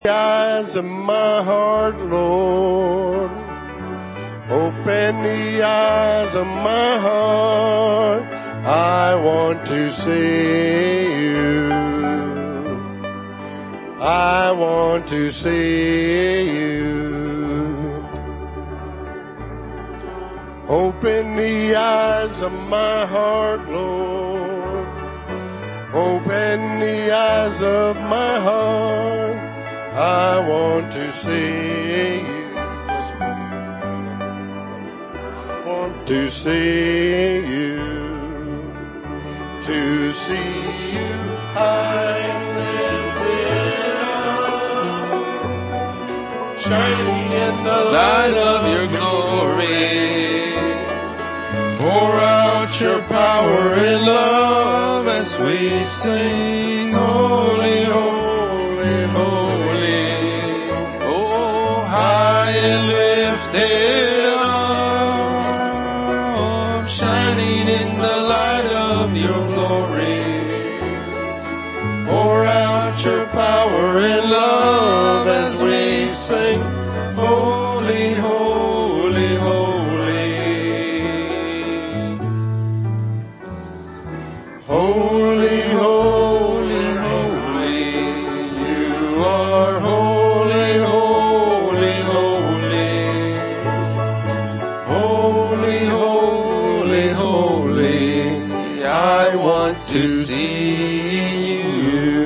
Eyes of my heart, Lord. Open the eyes of my heart. I want to see you. I want to see you. Open the eyes of my heart, Lord. Open the eyes of my heart. I want to see you. Want to see you. To see you high and lifted up, shining in the light of your glory. Pour out your power and love as we sing, holy, holy, holy. Oh, high and lifted up, shining in the light of your glory. Pour out your power and love as we sing, holy, holy, holy. Holy, holy, holy. You are holy, holy, holy. Holy, holy, holy. I want to see you.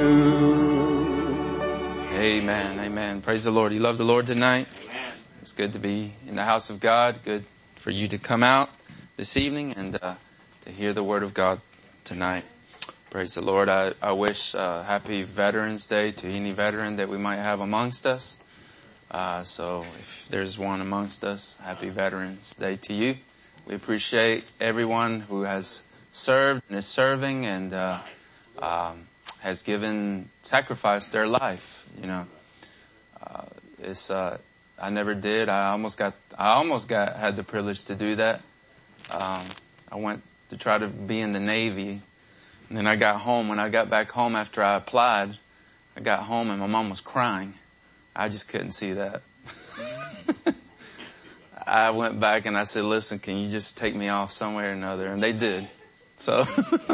Amen, amen. Praise the Lord. You love the Lord tonight? Amen. It's good to be in the house of God. Good for you to come out this evening and to hear the word of God tonight. Praise the Lord. I wish happy Veterans Day to any veteran that we might have amongst us. So if there's one amongst us, happy Veterans Day to you. We appreciate everyone who has served and is serving and has sacrificed their life. You know, I never did. I almost had the privilege to do that. I went to try to be in the Navy, and then I got home. When I got back home after I applied, I got home and my mom was crying. I just couldn't see that. I went back and I said, listen, can you just take me off somewhere or another? And they did. So,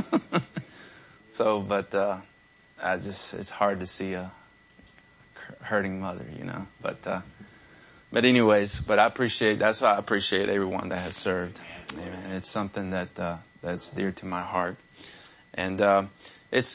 but it's hard to see a hurting mother, you know, but anyways, that's why I appreciate everyone that has served. Amen. It's something that's dear to my heart. And, it's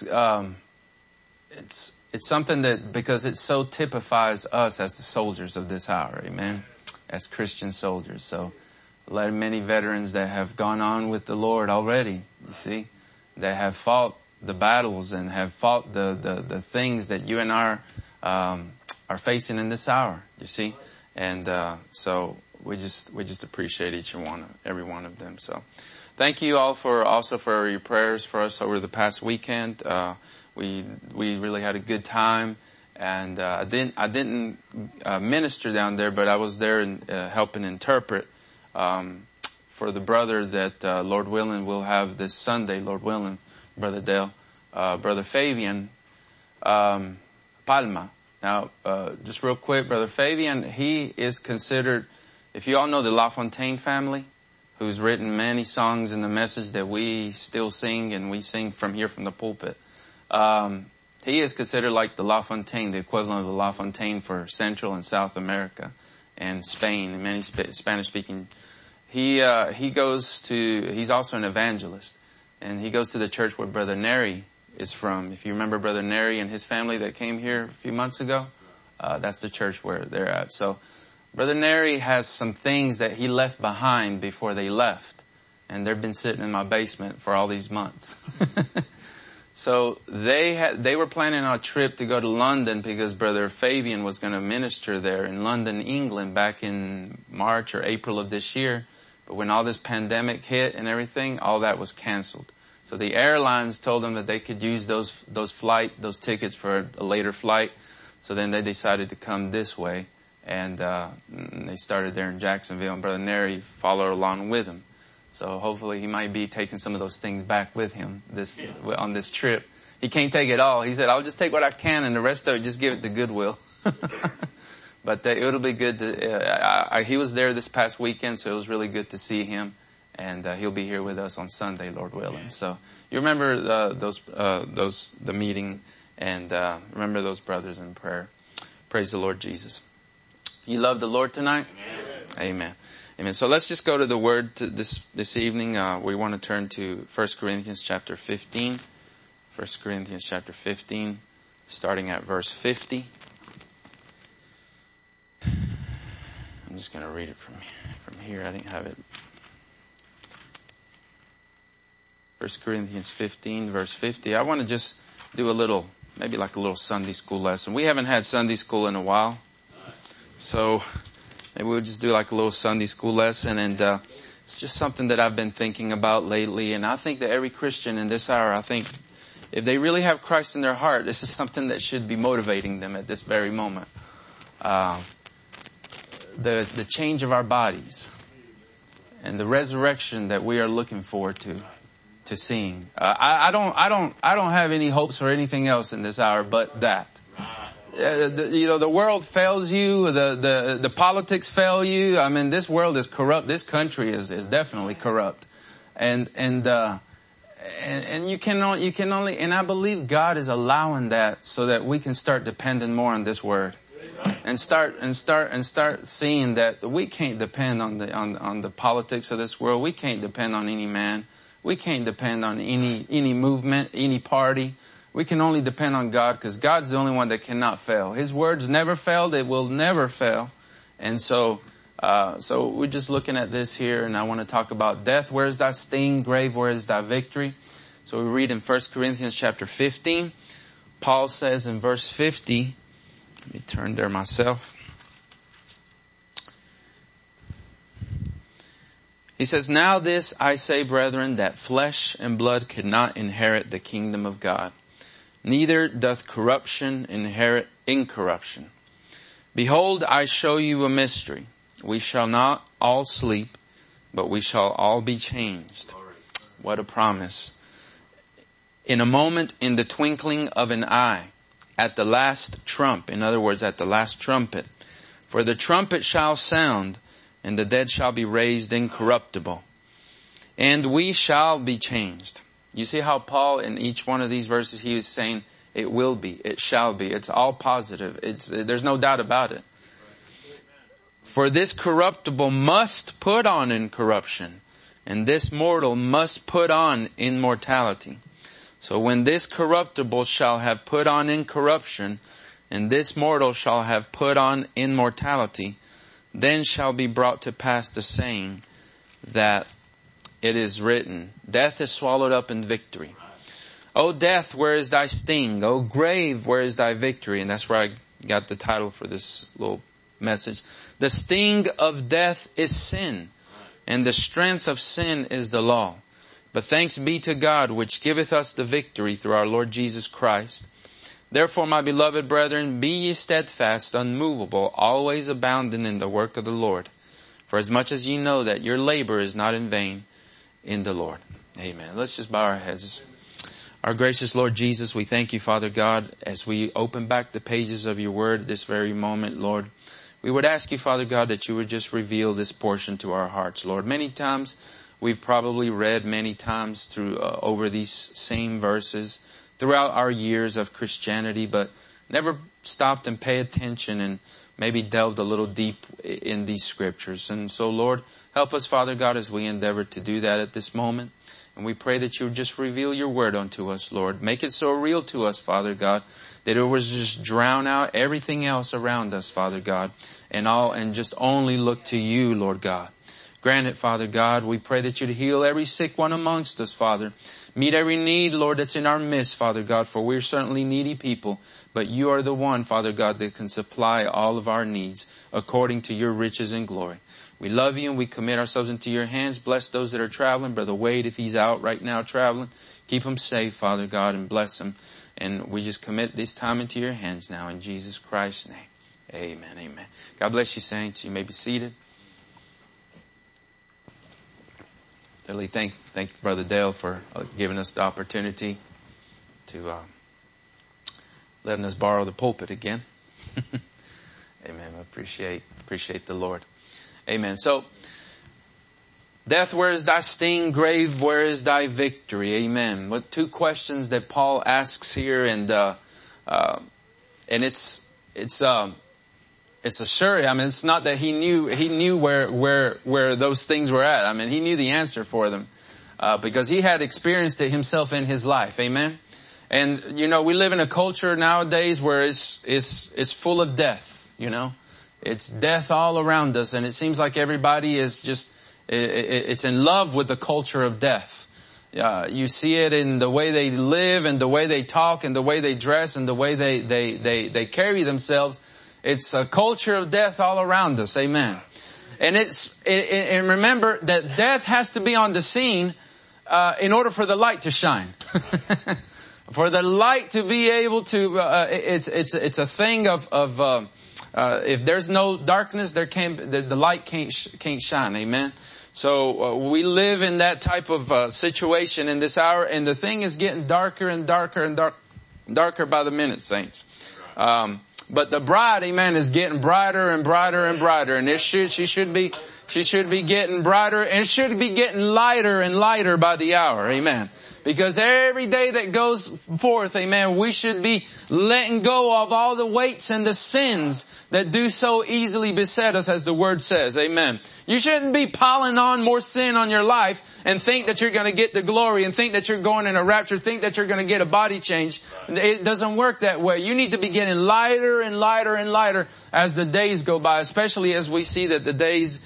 something that, because it so typifies us as the soldiers of this hour. Amen. As Christian soldiers. So, many veterans that have gone on with the Lord already, you see, that have fought the battles and have fought the things that you and I are facing in this hour, you see. And so we just appreciate every one of them. So thank you all for your prayers for us over the past weekend. We really had a good time. And I didn't minister down there, but I was there and helping interpret for the brother that Lord willing we'll have this Sunday, Lord willing, Brother Dale, Brother Fabian Palma. Now, just real quick, Brother Fabian, he is considered, if you all know the LaFontaine family, who's written many songs in the message that we still sing and we sing from here from the pulpit. He is considered like the LaFontaine, the equivalent of the LaFontaine for Central and South America and Spain and many Spanish speaking. He's also an evangelist, and he goes to the church where Brother Neri is from. If you remember Brother Neri and his family that came here a few months ago, that's the church where they're at. So Brother Neri has some things that he left behind before they left, and they've been sitting in my basement for all these months. So they were planning on a trip to go to London because Brother Fabian was going to minister there in London, England back in March or April of this year. But when all this pandemic hit and everything, all that was canceled. So the airlines told them that they could use those tickets for a later flight. So then they decided to come this way, and they started there in Jacksonville, and Brother Neri followed along with them. So hopefully he might be taking some of those things back with him on this trip. He can't take it all. He said, I'll just take what I can and the rest of it, just give it to Goodwill. But it'll be good to, he was there this past weekend, so it was really good to see him. And he'll be here with us on Sunday, Lord willing. So you remember the meeting, and remember those brothers in prayer. Praise the Lord Jesus. You love the Lord tonight? Amen. Amen. Amen. So let's just go to the Word this evening. We want to turn to 1 Corinthians chapter 15. 1 Corinthians chapter 15, starting at verse 50. I'm just going to read it from here. I didn't have it. 1 Corinthians 15, verse 50. I want to just do maybe like a little Sunday school lesson. We haven't had Sunday school in a while. So maybe we'll just do like a little Sunday school lesson. And it's just something that I've been thinking about lately. And I think that every Christian in this hour, I think if they really have Christ in their heart, this is something that should be motivating them at this very moment. The change of our bodies and the resurrection that we are looking forward to seeing. I don't have any hopes for anything else in this hour but that. The world fails you. The politics fail you. I mean, this world is corrupt. This country is definitely corrupt. And you can only, and I believe God is allowing that so that we can start depending more on this word. And start seeing that we can't depend on the politics of this world. We can't depend on any man. We can't depend on any movement, any party. We can only depend on God, because God's the only one that cannot fail. His words never failed. It will never fail. And so we're just looking at this here, and I want to talk about death. Where is thy sting? Grave, where is thy victory? So we read in 1 Corinthians chapter 15. Paul says in verse 50, let me turn there myself. He says, now this I say, brethren, that flesh and blood cannot inherit the kingdom of God. Neither doth corruption inherit incorruption. Behold, I show you a mystery. We shall not all sleep, but we shall all be changed. What a promise. In a moment, in the twinkling of an eye, at the last trump, in other words, at the last trumpet. For the trumpet shall sound, and the dead shall be raised incorruptible, and we shall be changed. You see how Paul, in each one of these verses, he is saying, it will be, it shall be. It's all positive. There's no doubt about it. For this corruptible must put on incorruption, and this mortal must put on immortality. So when this corruptible shall have put on incorruption, and this mortal shall have put on immortality, then shall be brought to pass the saying that it is written, death is swallowed up in victory. O death, where is thy sting? O grave, where is thy victory? And that's where I got the title for this little message. The sting of death is sin, and the strength of sin is the law. But thanks be to God, which giveth us the victory through our Lord Jesus Christ. Therefore, my beloved brethren, be ye steadfast, unmovable, always abounding in the work of the Lord. For as much as ye know that your labor is not in vain in the Lord. Amen. Let's just bow our heads. Our gracious Lord Jesus, we thank you, Father God, as we open back the pages of your word at this very moment, Lord. We would ask you, Father God, that you would just reveal this portion to our hearts, Lord. Many times we've probably read many times through over these same verses throughout our years of Christianity, but never stopped and paid attention and maybe delved a little deep in these scriptures. And so, Lord, help us, Father God, as we endeavor to do that at this moment. And we pray that you would just reveal your word unto us, Lord. Make it so real to us, Father God, that it would just drown out everything else around us, Father God, and just only look to you, Lord God. Grant it, Father God. We pray that you'd heal every sick one amongst us, Father. Meet every need, Lord, that's in our midst, Father God, for we're certainly needy people. But you are the one, Father God, that can supply all of our needs according to your riches and glory. We love you and we commit ourselves into your hands. Bless those that are traveling. Brother Wade, if he's out right now traveling, keep him safe, Father God, and bless him. And we just commit this time into your hands now in Jesus Christ's name. Amen, amen. God bless you, saints. You may be seated. Really thank Brother Dale for giving us the opportunity to letting us borrow the pulpit again. Appreciate the Lord. Amen. So, death, where is thy sting? Grave, where is thy victory? Amen. What two questions that Paul asks here, and it's a sure. I mean, it's not that he knew where those things were at. I mean, he knew the answer for them, because he had experienced it himself in his life. Amen. And, you know, we live in a culture nowadays where it's full of death, you know. It's death all around us, and it seems like everybody is just, it's in love with the culture of death. You see it in the way they live and the way they talk and the way they dress and the way they carry themselves. It's a culture of death all around us. Amen. And and remember that death has to be on the scene, in order for the light to shine. For the light to be able to, it's a thing of if there's no darkness, the light can't shine. Amen. So we live in that type of situation in this hour, and the thing is getting darker and darker and darker by the minute, saints. But the bride, amen, is getting brighter and brighter and brighter, and she should be getting brighter, and it should be getting lighter and lighter by the hour. Amen. Because every day that goes forth, amen, we should be letting go of all the weights and the sins that do so easily beset us, as the word says. Amen. You shouldn't be piling on more sin on your life and think that you're going to get the glory and think that you're going in a rapture, think that you're going to get a body change. It doesn't work that way. You need to be getting lighter and lighter and lighter as the days go by, especially as we see that the days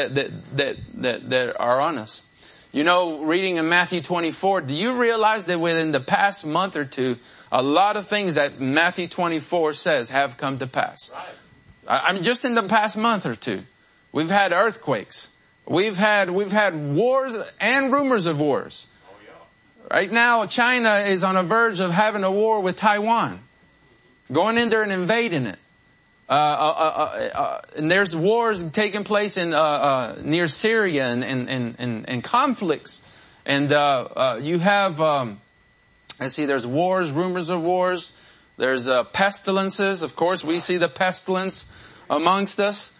that are on us. You know, reading in Matthew 24, do you realize that within the past month or two, a lot of things that Matthew 24 says have come to pass? I mean, just in the past month or two, we've had earthquakes. We've had wars and rumors of wars. Right now, China is on the verge of having a war with Taiwan, going in there and invading it. And there's wars taking place in near Syria and conflicts, and you have there's wars, rumors of wars. There's pestilences. Of course, we see the pestilence amongst us.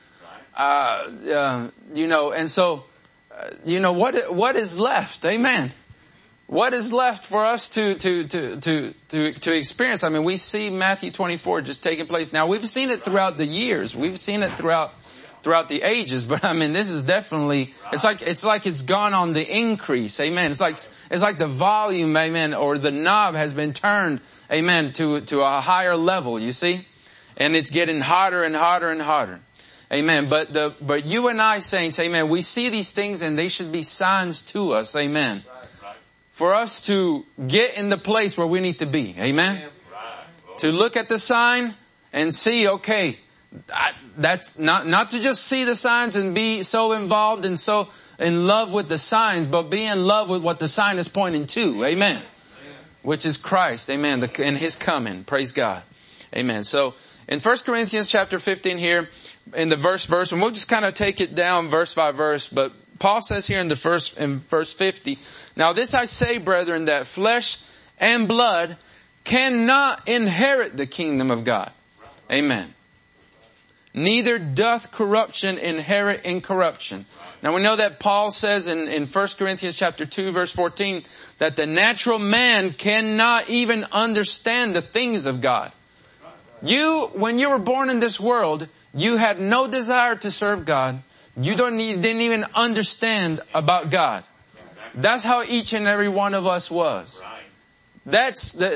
You know, and so you know what is left? Amen. What is left for us to experience? I mean, we see Matthew 24 just taking place. Now, we've seen it throughout the years. We've seen it throughout the ages. But I mean, this is definitely, it's like it's gone on the increase. Amen. It's like the volume, amen, or the knob has been turned, amen, to a higher level, you see? And it's getting hotter and hotter and hotter. Amen. But you and I, saints, amen, we see these things and they should be signs to us. Amen. For us to get in the place where we need to be. Amen. To look at the sign and see, okay, that's not to just see the signs and be so involved and so in love with the signs, but be in love with what the sign is pointing to. Amen. Which is Christ. Amen. And His coming. Praise God. Amen. So in 1 Corinthians chapter 15 here, in the verse, and we'll just kind of take it down verse by verse, but Paul says here in verse 50, now this I say, brethren, that flesh and blood cannot inherit the kingdom of God. Amen. Neither doth corruption inherit incorruption. Now we know that Paul says in 1 Corinthians chapter 2 verse 14 that the natural man cannot even understand the things of God. When you were born in this world, you had no desire to serve God. You didn't even understand about God. That's how each and every one of us was. That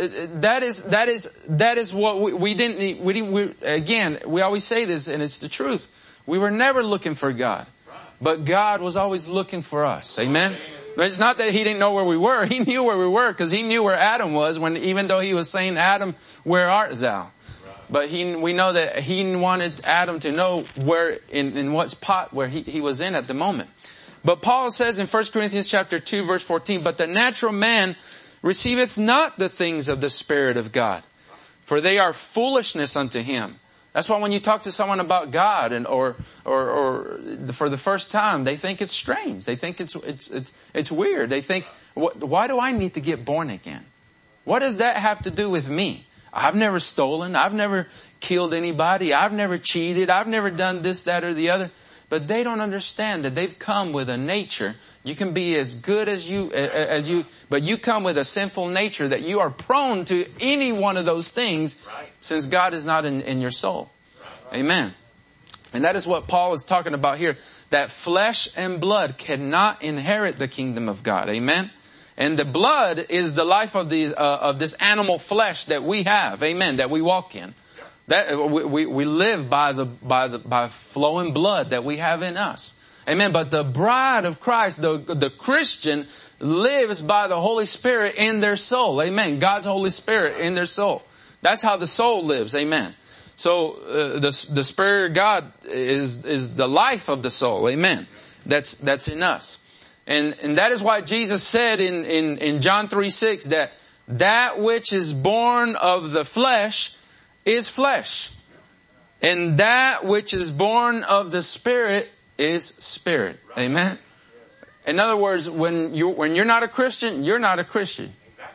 is what we didn't, again, we always say this and it's the truth. We were never looking for God, but God was always looking for us. Amen. But it's not that He didn't know where we were. He knew where we were because He knew where Adam was even though He was saying, Adam, where art thou? But we know that He wanted Adam to know where, in what spot where he was in at the moment. But Paul says in 1 Corinthians chapter 2 verse 14, but the natural man receiveth not the things of the Spirit of God, for they are foolishness unto him. That's why when you talk to someone about God or for the first time, they think it's strange. They think it's weird. They think, why do I need to get born again? What does that have to do with me? I've never stolen. I've never killed anybody. I've never cheated. I've never done this, that, or the other. But they don't understand that they've come with a nature. You can be as good as you, but you come with a sinful nature that you are prone to any one of those things since God is not in your soul. Amen. And that is what Paul is talking about here. That flesh and blood cannot inherit the kingdom of God. Amen. And the blood is the life of this animal flesh that we have. Amen. That we walk in. That we live by flowing blood that we have in us. Amen. But the bride of Christ, the Christian, lives by the Holy Spirit in their soul. Amen. God's Holy Spirit in their soul. That's how the soul lives. Amen. So the Spirit of God is the life of the soul. Amen. That's in us. And that is why Jesus said in John 3:6 that which is born of the flesh is flesh. And that which is born of the Spirit is spirit. Amen. In other words, when you're not a Christian, you're not a Christian.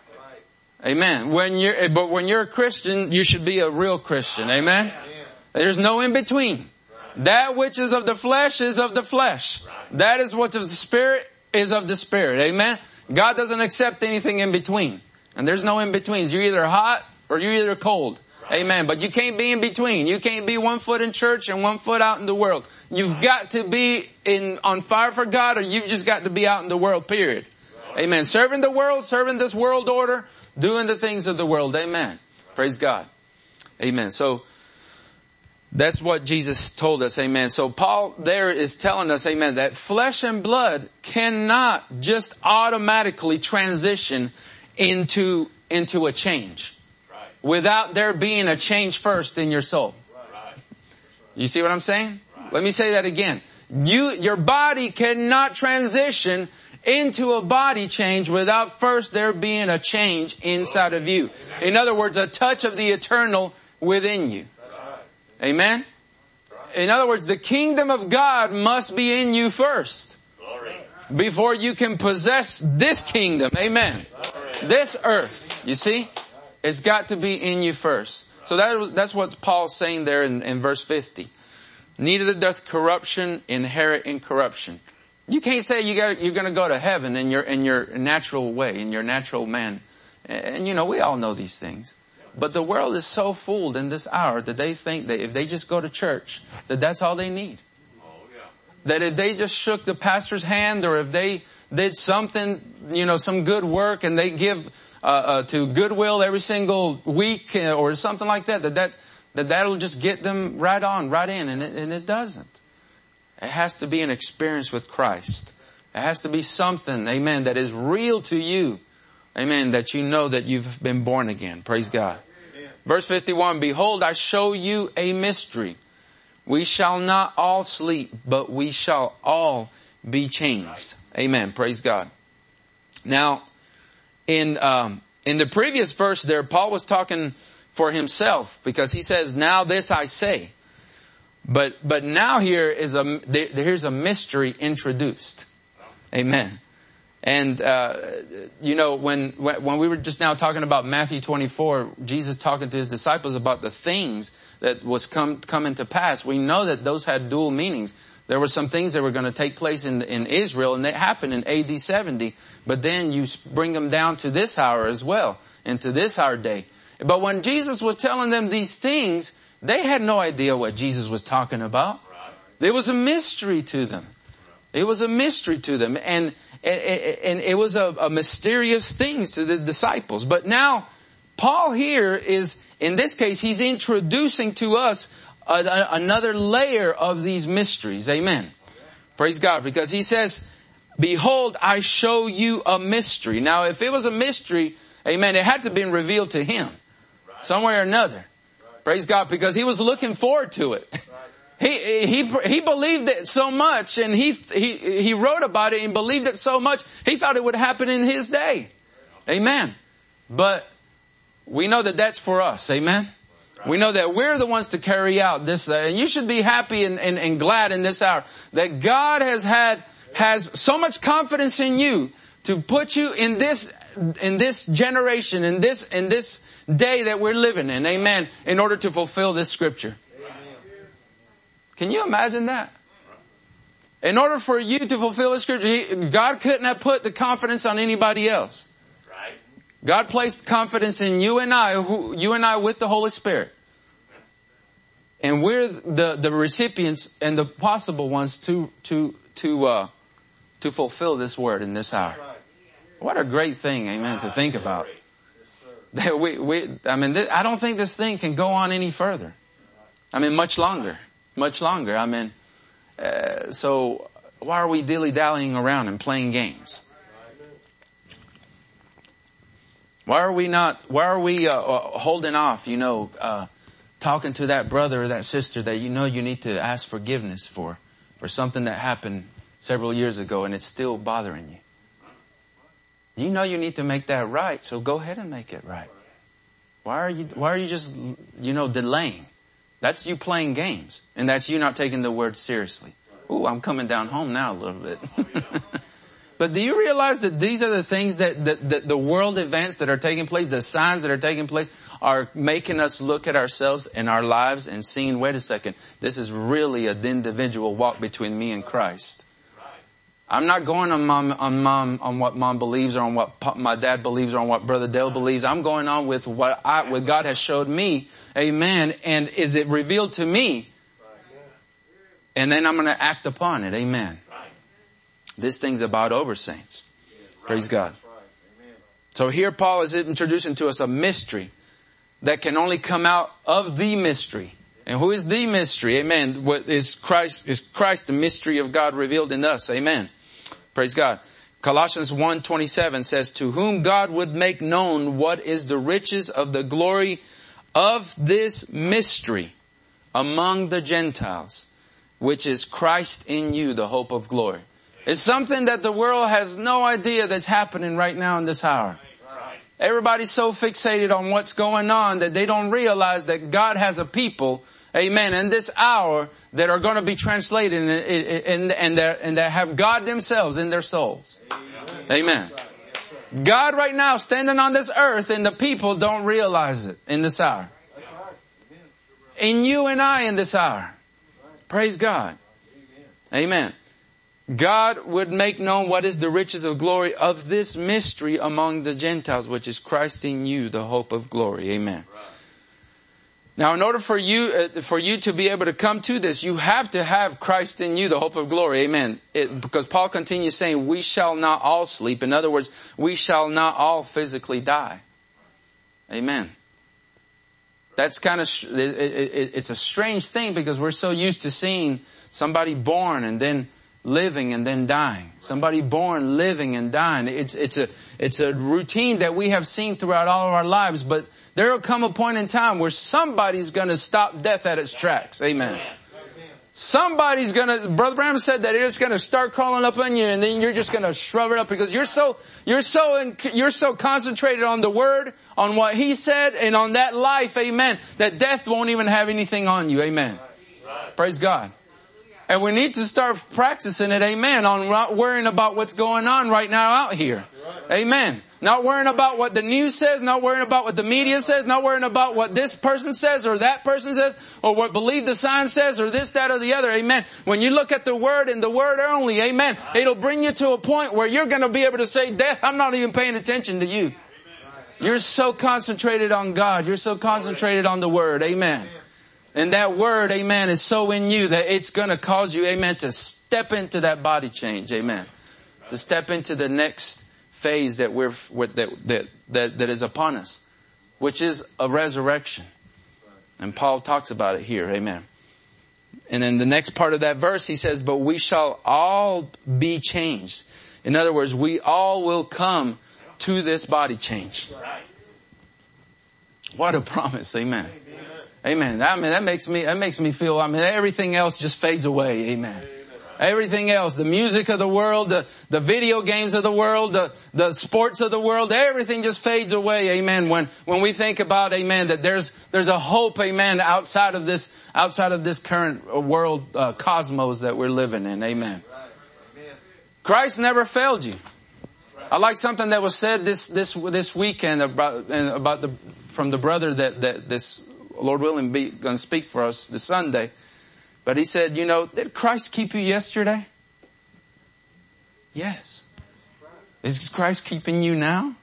Amen. But when you're a Christian, you should be a real Christian. Amen. There's no in between. That which is of the flesh is of the flesh. That is what's of the Spirit is of the Spirit. Amen. God doesn't accept anything in between. And there's no in betweens. You're either hot or you're either cold. Amen. But you can't be in between. You can't be 1 foot in church and 1 foot out in the world. You've got to be on fire for God, or you've just got to be out in the world, period. Amen. Serving the world, serving this world order, doing the things of the world. Amen. Praise God. Amen. So that's what Jesus told us. Amen. So Paul there is telling us, amen, that flesh and blood cannot just automatically transition into a change without there being a change first in your soul. You see what I'm saying? Let me say that again. Your body cannot transition into a body change without first there being a change inside of you. In other words, a touch of the eternal within you. Amen? In other words, the kingdom of God must be in you first before you can possess this kingdom. Amen. This earth, you see? It's got to be in you first. So that's what Paul's saying there in verse 50. Neither doth corruption inherit incorruption. You can't say you're going to go to heaven in your natural way, in your natural man. And we all know these things. But the world is so fooled in this hour that they think that if they just go to church, that's all they need. That if they just shook the pastor's hand, or if they did something, some good work, and they give to Goodwill every single week or something like that'll just get them right in, and it doesn't. It has to be an experience with Christ. It has to be something, amen, that is real to you. Amen, that you know that you've been born again. Praise God. Amen. Verse 51, behold, I show you a mystery. We shall not all sleep, but we shall all be changed. Amen. Praise God. Now, in the previous verse there, Paul was talking for himself, because he says, now this I say. But now here's a mystery introduced. Amen. And, when we were just now talking about Matthew 24, Jesus talking to his disciples about the things that was coming to pass, we know that those had dual meanings. There were some things that were going to take place in Israel, and they happened in AD 70, but then you bring them down to this hour as well, and to this our day. But when Jesus was telling them these things, they had no idea what Jesus was talking about. It was a mystery to them. It was a mystery to them. And it was a mysterious thing to the disciples. But now, Paul here is, in this case, he's introducing to us another layer of these mysteries. Amen. Praise God. Because he says, behold, I show you a mystery. Now, if it was a mystery, amen, it had to have been revealed to him some way or another. Praise God. Because he was looking forward to it. He believed it so much, and he wrote about it and believed it so much, he thought it would happen in his day. Amen. But we know that that's for us. Amen. We know that we're the ones to carry out this, and you should be happy and glad in this hour that God has so much confidence in you to put you in this in this generation, in this day that we're living in, amen, in order to fulfill this scripture. Can you imagine that? In order for you to fulfill the scripture, God couldn't have put the confidence on anybody else. God placed confidence in you and I with the Holy Spirit. And we're the recipients and the possible ones to fulfill this word in this hour. What a great thing, amen, to think about. That I don't think this thing can go on any further. I mean, much longer. I mean, so why are we dilly-dallying around and playing games? Why are we holding off, talking to that brother or that sister that you need to ask forgiveness for something that happened several years ago and it's still bothering you? You need to make that right, so go ahead and make it right. Why are you just, delaying? That's you playing games, and that's you not taking the word seriously. Ooh, I'm coming down home now a little bit. But do you realize that these are the things that the world events that are taking place, the signs that are taking place, are making us look at ourselves and our lives and seeing, wait a second, this is really an individual walk between me and Christ. I'm not going on what mom believes or on what my dad believes or on what Brother Dale believes. I'm going on with what God has showed me. Amen. And is it revealed to me? And then I'm going to act upon it. Amen. This thing's about over, saints. Praise God. So here Paul is introducing to us a mystery that can only come out of the mystery. And who is the mystery? Amen. What is Christ, the mystery of God revealed in us. Amen. Praise God. Colossians 1:27 says, to whom God would make known what is the riches of the glory of this mystery among the Gentiles, which is Christ in you, the hope of glory. It's something that the world has no idea that's happening right now in this hour. Everybody's so fixated on what's going on that they don't realize that God has a people, amen, in this hour that are going to be translated and that have God themselves in their souls. Amen. God right now standing on this earth and the people don't realize it in this hour. In you and I in this hour. Praise God. Amen. God would make known what is the riches of glory of this mystery among the Gentiles, which is Christ in you, the hope of glory. Amen. Now, in order for you to be able to come to this, you have to have Christ in you, the hope of glory. Amen. Because Paul continues saying, we shall not all sleep. In other words, we shall not all physically die. Amen. That's it's a strange thing because we're so used to seeing somebody born and then living and then dying. Somebody born, living and dying. It's a routine that we have seen throughout all of our lives, but there will come a point in time where somebody's gonna stop death at its tracks. Amen. Somebody's Brother Branham said that it's gonna start crawling up on you and then you're just gonna shrub it up because you're so concentrated on the word, on what he said and on that life. Amen. That death won't even have anything on you. Amen. Praise God. And we need to start practicing it, amen, on not worrying about what's going on right now out here. Amen. Not worrying about what the news says, not worrying about what the media says, not worrying about what this person says or that person says, or what Believe the Sign says, or this, that, or the other. Amen. When you look at the word and the word only, amen, it'll bring you to a point where you're going to be able to say, death, I'm not even paying attention to you. You're so concentrated on God. You're so concentrated on the word. Amen. And that word, amen, is so in you that it's going to cause you, amen, to step into that body change, amen. To step into the next phase that that is upon us, which is a resurrection. And Paul talks about it here, amen. And then the next part of that verse, he says, but we shall all be changed. In other words, we all will come to this body change. What a promise, amen. Amen. I mean, that makes me feel, everything else just fades away. Amen. Everything else, the music of the world, the video games of the world, the sports of the world, everything just fades away. Amen. When we think about, amen, that there's a hope, amen, outside of this current world, cosmos that we're living in. Amen. Christ never failed you. I like something that was said this weekend from the brother that this Lord willing be going to speak for us this Sunday. But he said, did Christ keep you yesterday? Yes. Is Christ keeping you now?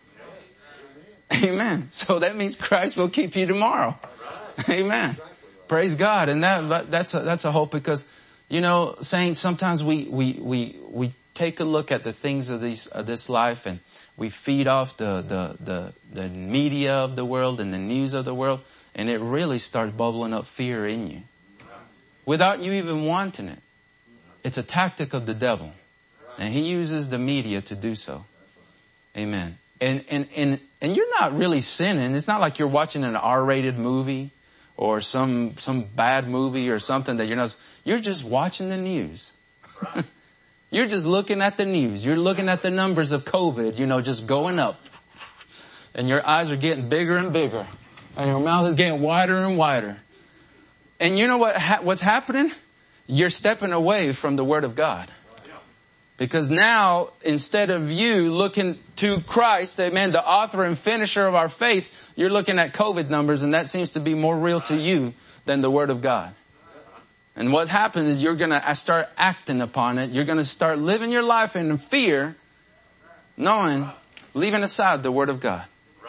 Amen. So that means Christ will keep you tomorrow. Amen. Praise God. And that's a hope, because, saints, sometimes we take a look at the things of this life, and we feed off the media of the world and the news of the world, and it really starts bubbling up fear in you without you even wanting it. It's a tactic of the devil, and he uses the media to do so. Amen. And you're not really sinning. It's not like you're watching an R-rated movie or some bad movie or something that you're just watching the news. You're just looking at the news. You're looking at the numbers of COVID, just going up. And your eyes are getting bigger and bigger. And your mouth is getting wider and wider. And you know what's happening? You're stepping away from the Word of God. Because now, instead of you looking to Christ, amen, the author and finisher of our faith, you're looking at COVID numbers, and that seems to be more real to you than the Word of God. And what happens is you're going to start acting upon it. You're going to start living your life in fear, leaving aside the Word of God.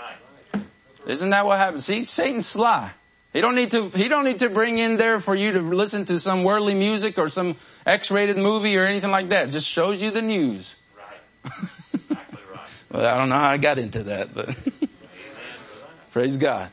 Isn't that what happens? See, Satan's sly. He don't need to bring in there for you to listen to some worldly music or some X-rated movie or anything like that. It just shows you the news. Right. Exactly right. Well, I don't know how I got into that, but praise God.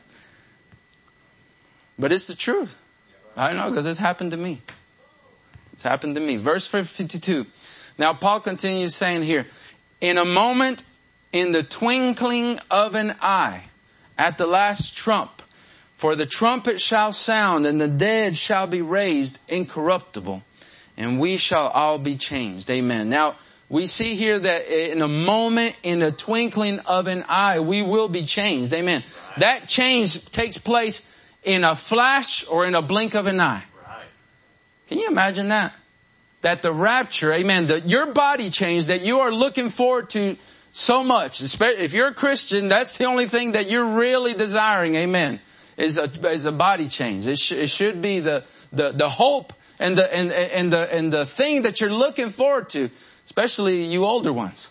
But it's the truth. I know, because it's happened to me. It's happened to me. Verse 52. Now Paul continues saying here, in a moment, in the twinkling of an eye, at the last trump, for the trumpet shall sound, and the dead shall be raised incorruptible, and we shall all be changed. Amen. Now, we see here that in a moment, in the twinkling of an eye, we will be changed. Amen. That change takes place in a flash or in a blink of an eye. Can you imagine that? That the rapture, amen, your body change that you are looking forward to so much. If you're a Christian, that's the only thing that you're really desiring, amen, is a body change. It should be the hope and the thing that you're looking forward to, especially you older ones.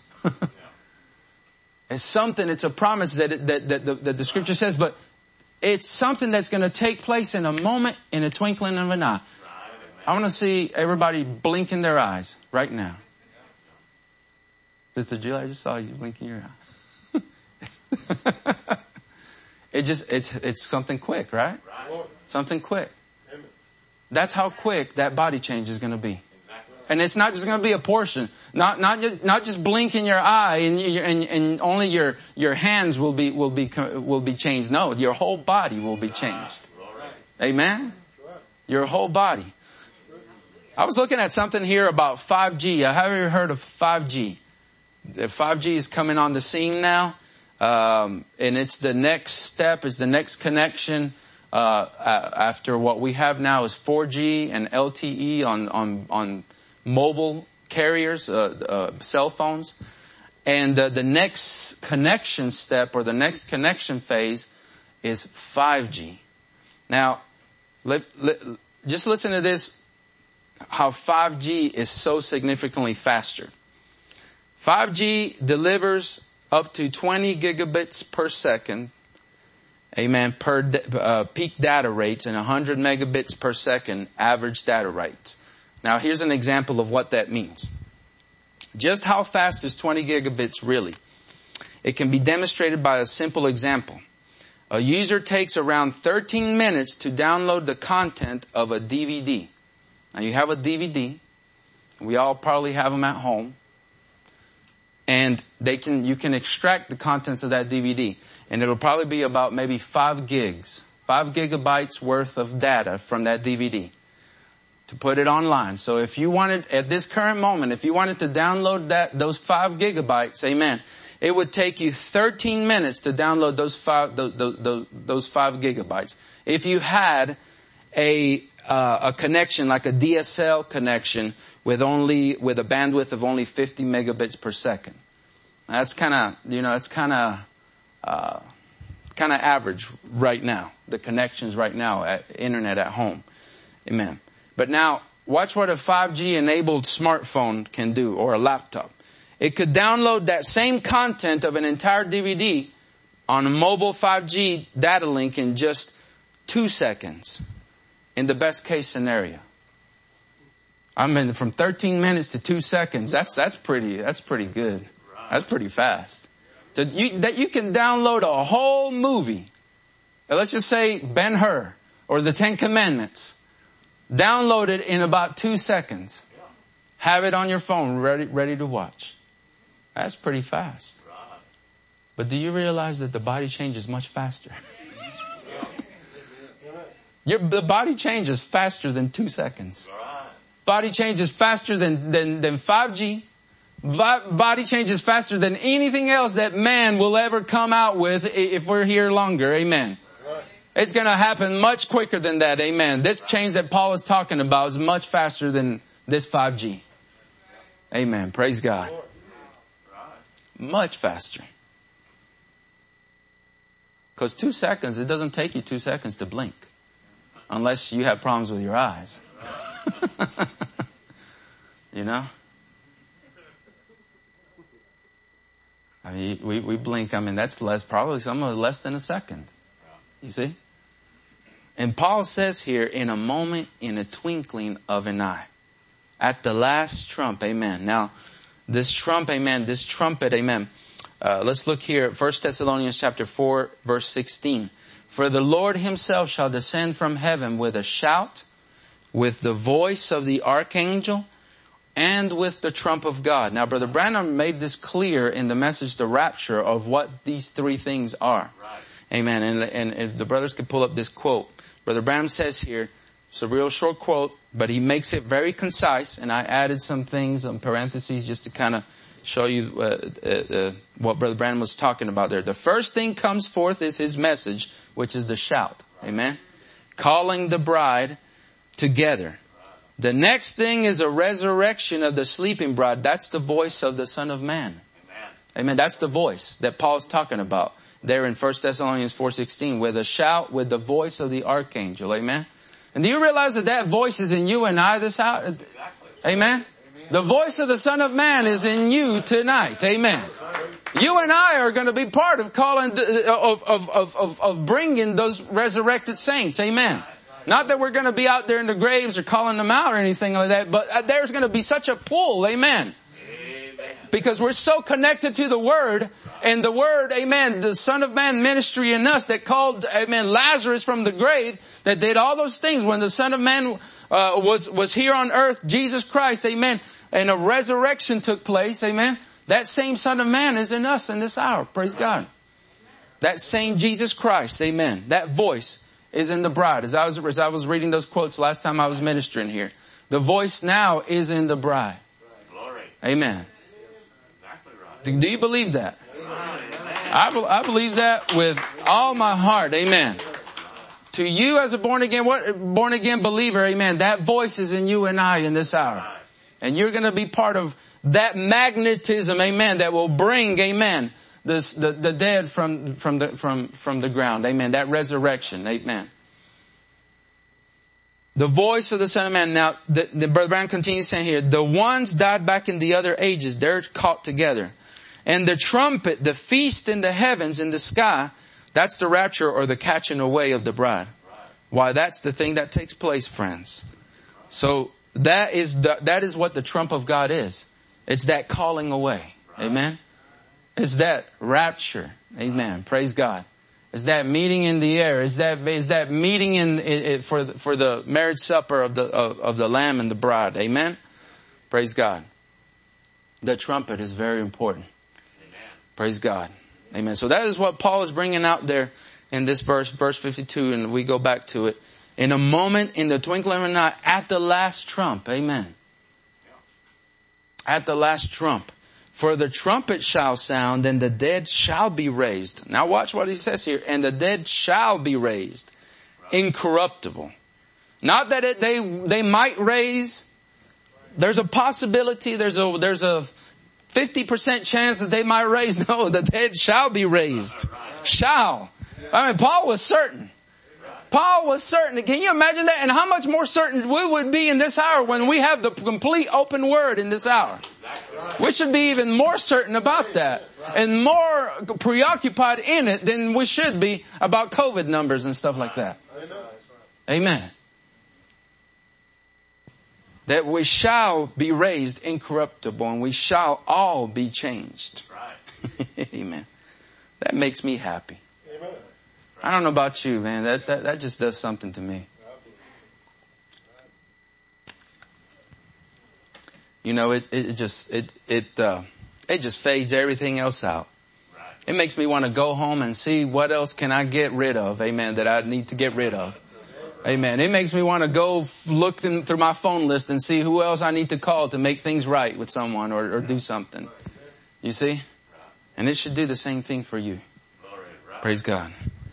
It's something, it's a promise that the scripture says, but it's something that's going to take place in a moment, in a twinkling of an eye. I want to see everybody blinking their eyes right now. Sister Jill, I just saw you blinking your eye. It's something quick, right? Something quick. That's how quick that body change is going to be. And it's not just going to be a portion. Not just blinking your eye and only your hands will be changed. No, your whole body will be changed. Amen? Your whole body. I was looking at something here about 5G. Have you heard of 5G? The 5G is coming on the scene now. And it's the next step, is the next connection, after what we have now is 4G and LTE on mobile carriers, cell phones. And the next connection step, or the next connection phase, is 5G. Now, just listen to this, how 5G is so significantly faster. 5G delivers up to 20 gigabits per second, amen, per peak data rates, and 100 megabits per second average data rates. Now, here's an example of what that means. Just how fast is 20 gigabits really? It can be demonstrated by a simple example. A user takes around 13 minutes to download the content of a DVD. Now, you have a DVD. We all probably have them at home. And you can extract the contents of that DVD. And it'll probably be about maybe 5 gigabytes worth of data from that DVD to put it online. So if you wanted, at this current moment, if you wanted to download those 5 gigabytes, amen, it would take you 13 minutes to download those 5 gigabytes. If you had a connection, like a DSL connection, with a bandwidth of only 50 megabits per second. That's kind of average right now. The connections right now at internet at home. Amen. But now, watch what a 5G enabled smartphone can do, or a laptop. It could download that same content of an entire DVD on a mobile 5G data link in just 2 seconds. In the best case scenario. I mean, from 13 minutes to 2 seconds, that's pretty good. That's pretty fast. That you can download a whole movie. Let's just say Ben-Hur or the 10 Commandments. Download it in about 2 seconds. Have it on your phone ready to watch. That's pretty fast. But do you realize that the body changes much faster? The body changes faster than 2 seconds. Body changes faster than 5G. Body changes faster than anything else that man will ever come out with if we're here longer. Amen. It's going to happen much quicker than that. Amen. This change that Paul is talking about is much faster than this 5G. Amen. Praise God. Much faster. Because 2 seconds, it doesn't take you 2 seconds to blink. Unless you have problems with your eyes. You know? I mean, we blink. I mean, that's probably less than a second. You see? And Paul says here, in a moment, in a twinkling of an eye. At the last trump, amen. Now, this trump, amen, this trumpet, amen. Let's look here at 1 Thessalonians chapter 4, verse 16. For the Lord himself shall descend from heaven with a shout, with the voice of the archangel, and with the trump of God. Now, Brother Branham made this clear in the message, The Rapture, of what these three things are. Right. Amen. And if the brothers could pull up this quote. Brother Branham says here, it's a real short quote, but he makes it very concise, and I added some things in parentheses just to kind of show you what Brother Branham was talking about there. The first thing comes forth is his message, which is the shout. Amen. Calling the bride together. The next thing is a resurrection of the sleeping bride. That's the voice of the Son of Man. Amen. That's the voice that Paul's talking about there in 1 Thessalonians 4:16, with a shout, with the voice of the archangel. Amen. And do you realize that voice is in you and I this hour? Exactly. Amen. The voice of the Son of Man is in you tonight. Amen. You and I are going to be part of calling, of bringing those resurrected saints. Amen. Not that we're going to be out there in the graves or calling them out or anything like that, but there's going to be such a pull. Amen. Because we're so connected to the Word, and the Word, amen, the Son of Man ministry in us that called, amen, Lazarus from the grave, that did all those things when the Son of Man was here on earth, Jesus Christ, amen, and a resurrection took place, amen. That same Son of Man is in us in this hour. Praise God. That same Jesus Christ, amen. That voice is in the bride. As I was reading those quotes last time I was ministering here, the voice now is in the bride. Glory. Amen. Do you believe that? I believe that with all my heart. Amen. To you as a born again believer, amen, that voice is in you and I in this hour. And you're going to be part of that magnetism, amen, that will bring, amen, the dead from the ground. Amen. That resurrection. Amen. The voice of the Son of Man. Now, the Brother Brown continues saying here, the ones died back in the other ages, they're caught together. And the trumpet, the feast in the heavens, in the sky, that's the rapture or the catching away of the bride. Why, that's the thing that takes place, friends. So that is what the trump of God is. It's that calling away. Amen. It's that rapture. Amen. Praise God. It's that meeting in the air. It's that meeting for the marriage supper of the Lamb and the bride. Amen. Praise God. The trumpet is very important. Praise God. Amen. So that is what Paul is bringing out there in this verse 52, and we go back to it. In a moment, in the twinkling of an eye, at the last trump. Amen. At the last trump. For the trumpet shall sound, and the dead shall be raised. Now watch what he says here. And the dead shall be raised. Incorruptible. Not that they might raise. There's a possibility, there's a 50% chance that they might raise. No, the dead shall be raised. Shall. I mean, Paul was certain. Paul was certain. Can you imagine that? And how much more certain we would be in this hour when we have the complete open word in this hour? We should be even more certain about that and more preoccupied in it than we should be about COVID numbers and stuff like that. Amen. That we shall be raised incorruptible and we shall all be changed. Amen. That makes me happy. I don't know about you, man. That just does something to me. You know, it just fades everything else out. It makes me want to go home and see what else can I get rid of, amen, that I need to get rid of. Amen. It makes me want to go look through my phone list and see who else I need to call to make things right with someone or do something. You see? And it should do the same thing for you. Praise God.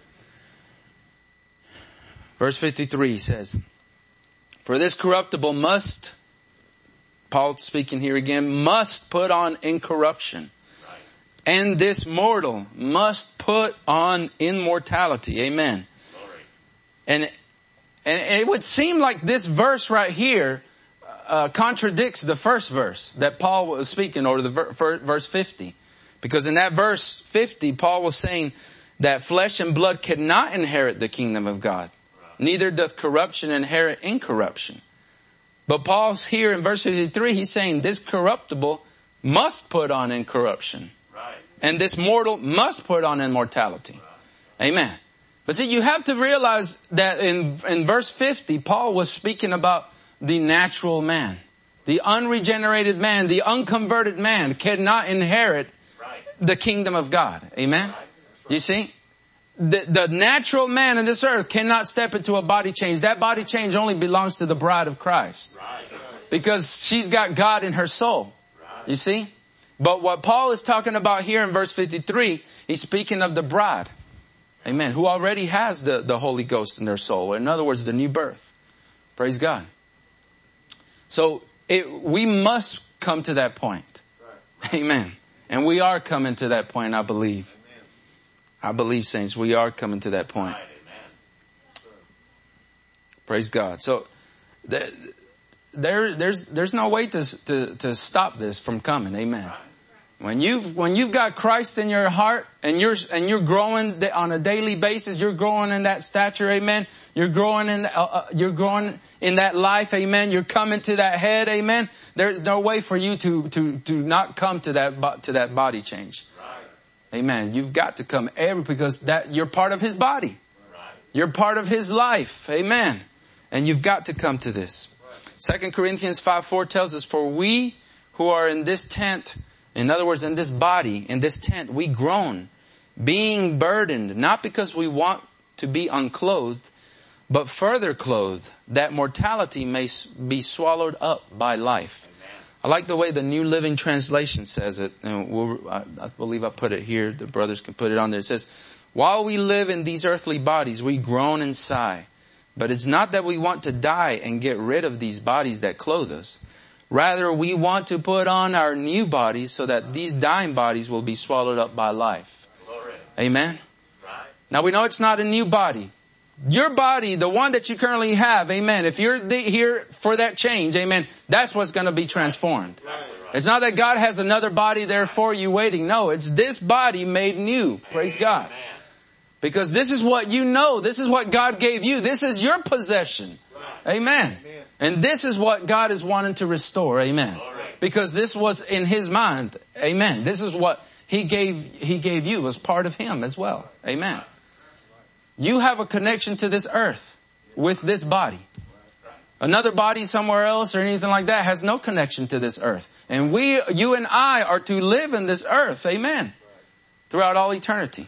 Verse 53 says, for this corruptible must, Paul speaking here again, must put on incorruption. And this mortal must put on immortality. Amen. And it would seem like this verse right here contradicts the first verse that Paul was speaking, or the verse 50. Because in that verse 50, Paul was saying that flesh and blood cannot inherit the kingdom of God. Neither doth corruption inherit incorruption. But Paul's here in verse 53, he's saying this corruptible must put on incorruption. And this mortal must put on immortality. Amen. But see, you have to realize that in verse 50, Paul was speaking about the natural man. The unregenerated man, the unconverted man cannot inherit the kingdom of God. Amen. Do you see? The natural man in this earth cannot step into a body change. That body change only belongs to the bride of Christ. Because she's got God in her soul. You see? But what Paul is talking about here in verse 53, he's speaking of the bride. Amen. Who already has the Holy Ghost in their soul. In other words, the new birth. Praise God. So we must come to that point. Amen. And we are coming to that point, I believe. I believe, saints, we are coming to that point. Praise God. So there's no way to stop this from coming. Amen. When you've got Christ in your heart and you're growing on a daily basis, you're growing in that stature. Amen. You're growing in that life. Amen. You're coming to that head. Amen. There's no way for you to not come to that body change. Amen. You've got to come because you're part of His body. You're part of His life. Amen. And you've got to come to this. 2 Corinthians 5:4 tells us, for we who are in this tent, in other words, in this body, in this tent, we groan, being burdened, not because we want to be unclothed, but further clothed, that mortality may be swallowed up by life. I like the way the New Living Translation says it. And I believe I put it here. The brothers can put it on there. It says, while we live in these earthly bodies, we groan and sigh. But it's not that we want to die and get rid of these bodies that clothe us. Rather, we want to put on our new bodies so that these dying bodies will be swallowed up by life. Glory. Amen. Right. Now we know it's not a new body. Your body, the one that you currently have, amen. If you're here for that change, amen, that's what's going to be transformed. Right. It's not that God has another body there for you waiting. No, it's this body made new. Praise God. Amen. Because this is what you know. This is what God gave you. This is your possession. Right. Amen. And this is what God is wanting to restore. Amen. Because this was in His mind. Amen. This is what He gave you. It was part of Him as well. Amen. You have a connection to this earth with this body. Another body somewhere else or anything like that has no connection to this earth. And you and I are to live in this earth. Amen. Throughout all eternity.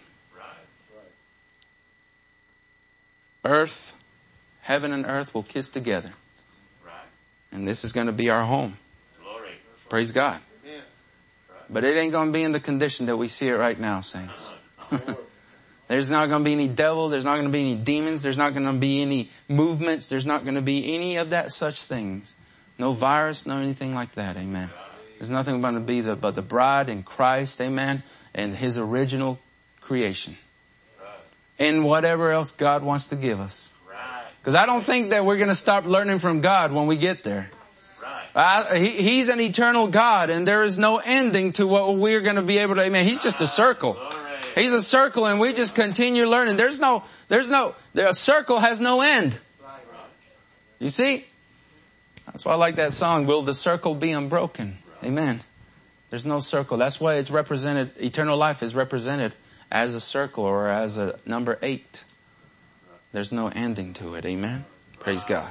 Earth, heaven and earth will kiss together. And this is going to be our home. Praise God. But it ain't going to be in the condition that we see it right now, saints. There's not going to be any devil. There's not going to be any demons. There's not going to be any movements. There's not going to be any of that such things. No virus, no anything like that. Amen. There's nothing going to be but the bride in Christ, amen, and His original creation. And whatever else God wants to give us. Because I don't think that we're going to stop learning from God when we get there. He's an eternal God, and there is no ending to what we're going to be able to, amen. He's just a circle. He's a circle, and we just continue learning. A circle has no end. You see? That's why I like that song, Will the Circle Be Unbroken? Amen. There's no circle. That's why it's represented, eternal life is represented as a circle or as a number 8. There's no ending to it. Amen. Praise God.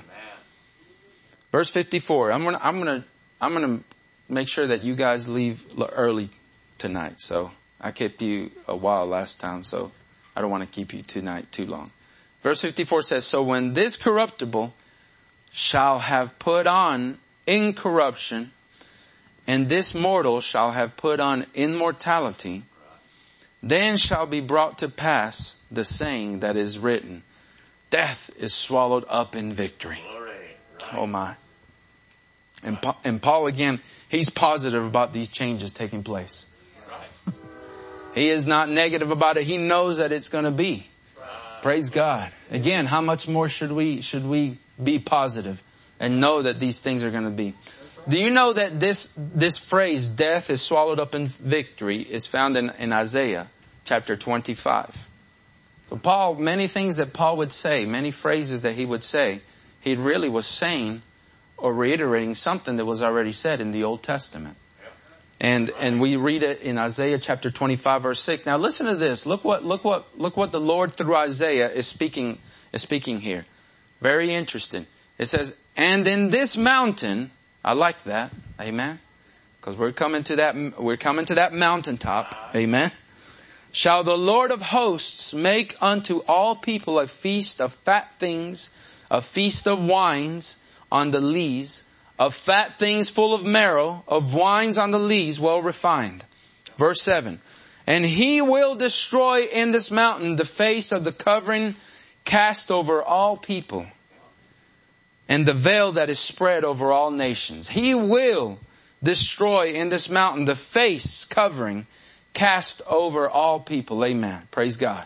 Verse 54. I'm gonna make sure that you guys leave early tonight. So I kept you a while last time, so I don't want to keep you tonight too long. Verse 54 says, so when this corruptible shall have put on incorruption, and this mortal shall have put on immortality, then shall be brought to pass the saying that is written, death is swallowed up in victory. Oh my. And Paul again, he's positive about these changes taking place. He is not negative about it. He knows that it's going to be. Praise God. Again, how much more should we be positive and know that these things are going to be? Do you know that this phrase, death is swallowed up in victory, is found in Isaiah chapter 25. So Paul, many things that Paul would say, many phrases that he would say, he really was saying or reiterating something that was already said in the Old Testament. And we read it in Isaiah chapter 25 verse 6. Now listen to this. Look what the Lord through Isaiah is speaking here. Very interesting. It says, and in this mountain, I like that. Amen. Because we're coming to that mountaintop. Amen. Shall the Lord of hosts make unto all people a feast of fat things, a feast of wines on the lees, of fat things full of marrow, of wines on the lees well refined. Verse 7. And He will destroy in this mountain the face of the covering cast over all people, and the veil that is spread over all nations. He will destroy in this mountain the face covering cast over all people. Amen. Praise God.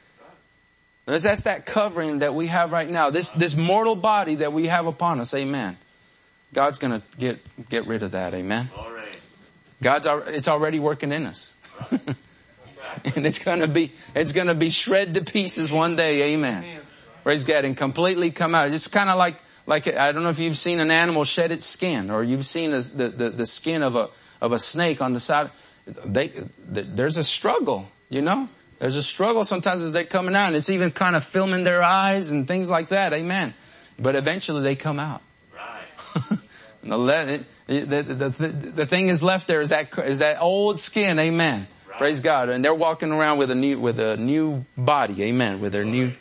That's that covering that we have right now. This mortal body that we have upon us. Amen. God's going to get rid of that. Amen. It's already working in us. And it's going to be shred to pieces one day. Amen. Praise God. And completely come out. It's kind of like I don't know if you've seen an animal shed its skin, or you've seen the skin of a snake on the side. There's a struggle, you know. There's a struggle sometimes as they're coming out, and it's even kind of filming their eyes and things like that. Amen. But eventually they come out. Right. The thing is left there is that old skin. Amen. Right. Praise God. And they're walking around with a new body. Amen. With their new.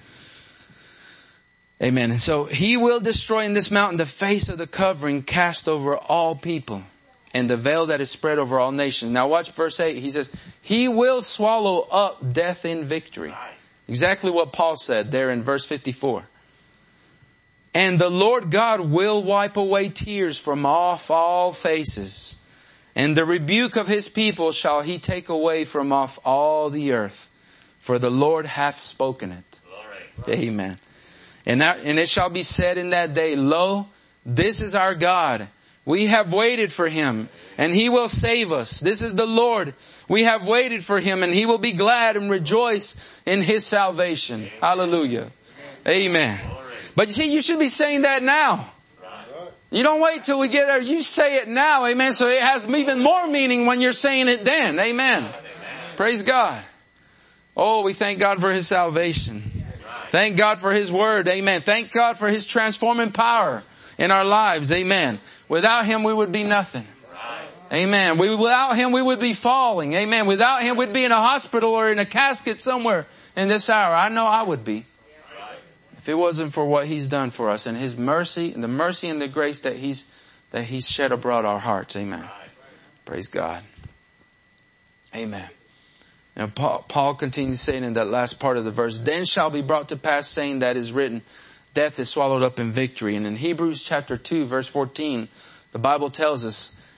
Amen. And so He will destroy in this mountain the face of the covering cast over all people, and the veil that is spread over all nations. Now watch verse 8. He says, He will swallow up death in victory. Exactly what Paul said there in verse 54. And the Lord God will wipe away tears from off all faces, and the rebuke of His people shall He take away from off all the earth. For the Lord hath spoken it. Glory. Amen. And it shall be said in that day, Lo, this is our God. We have waited for Him, and He will save us. This is the Lord. We have waited for Him, and He will be glad and rejoice in His salvation. Amen. Hallelujah. Amen. But you see, you should be saying that now. You don't wait till we get there. You say it now. Amen. So it has even more meaning when you're saying it then. Amen. Amen. Praise God. Oh, we thank God for His salvation. Thank God for His word. Amen. Thank God for His transforming power in our lives. Amen. Without Him, we would be nothing. Amen. Without Him, we would be falling. Amen. Without Him, we'd be in a hospital or in a casket somewhere in this hour. I know I would be. If it wasn't for what He's done for us and His mercy, and the mercy and the grace that He's shed abroad our hearts. Amen. Praise God. Amen. Now Paul continues saying in that last part of the verse, then shall be brought to pass saying that is written, death is swallowed up in victory. And in Hebrews chapter 2 verse 14, the Bible tells us,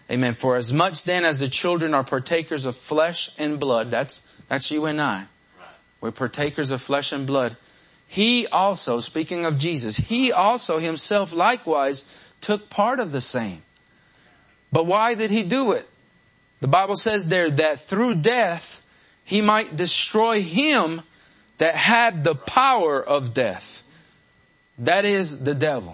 Amen. For as much then as the children are partakers of flesh and blood, that's you and I. We're partakers of flesh and blood. He also, speaking of Jesus, he also himself likewise took part of the same. But why did he do it? The Bible says there that through death he might destroy him that had the power of death. That is the devil.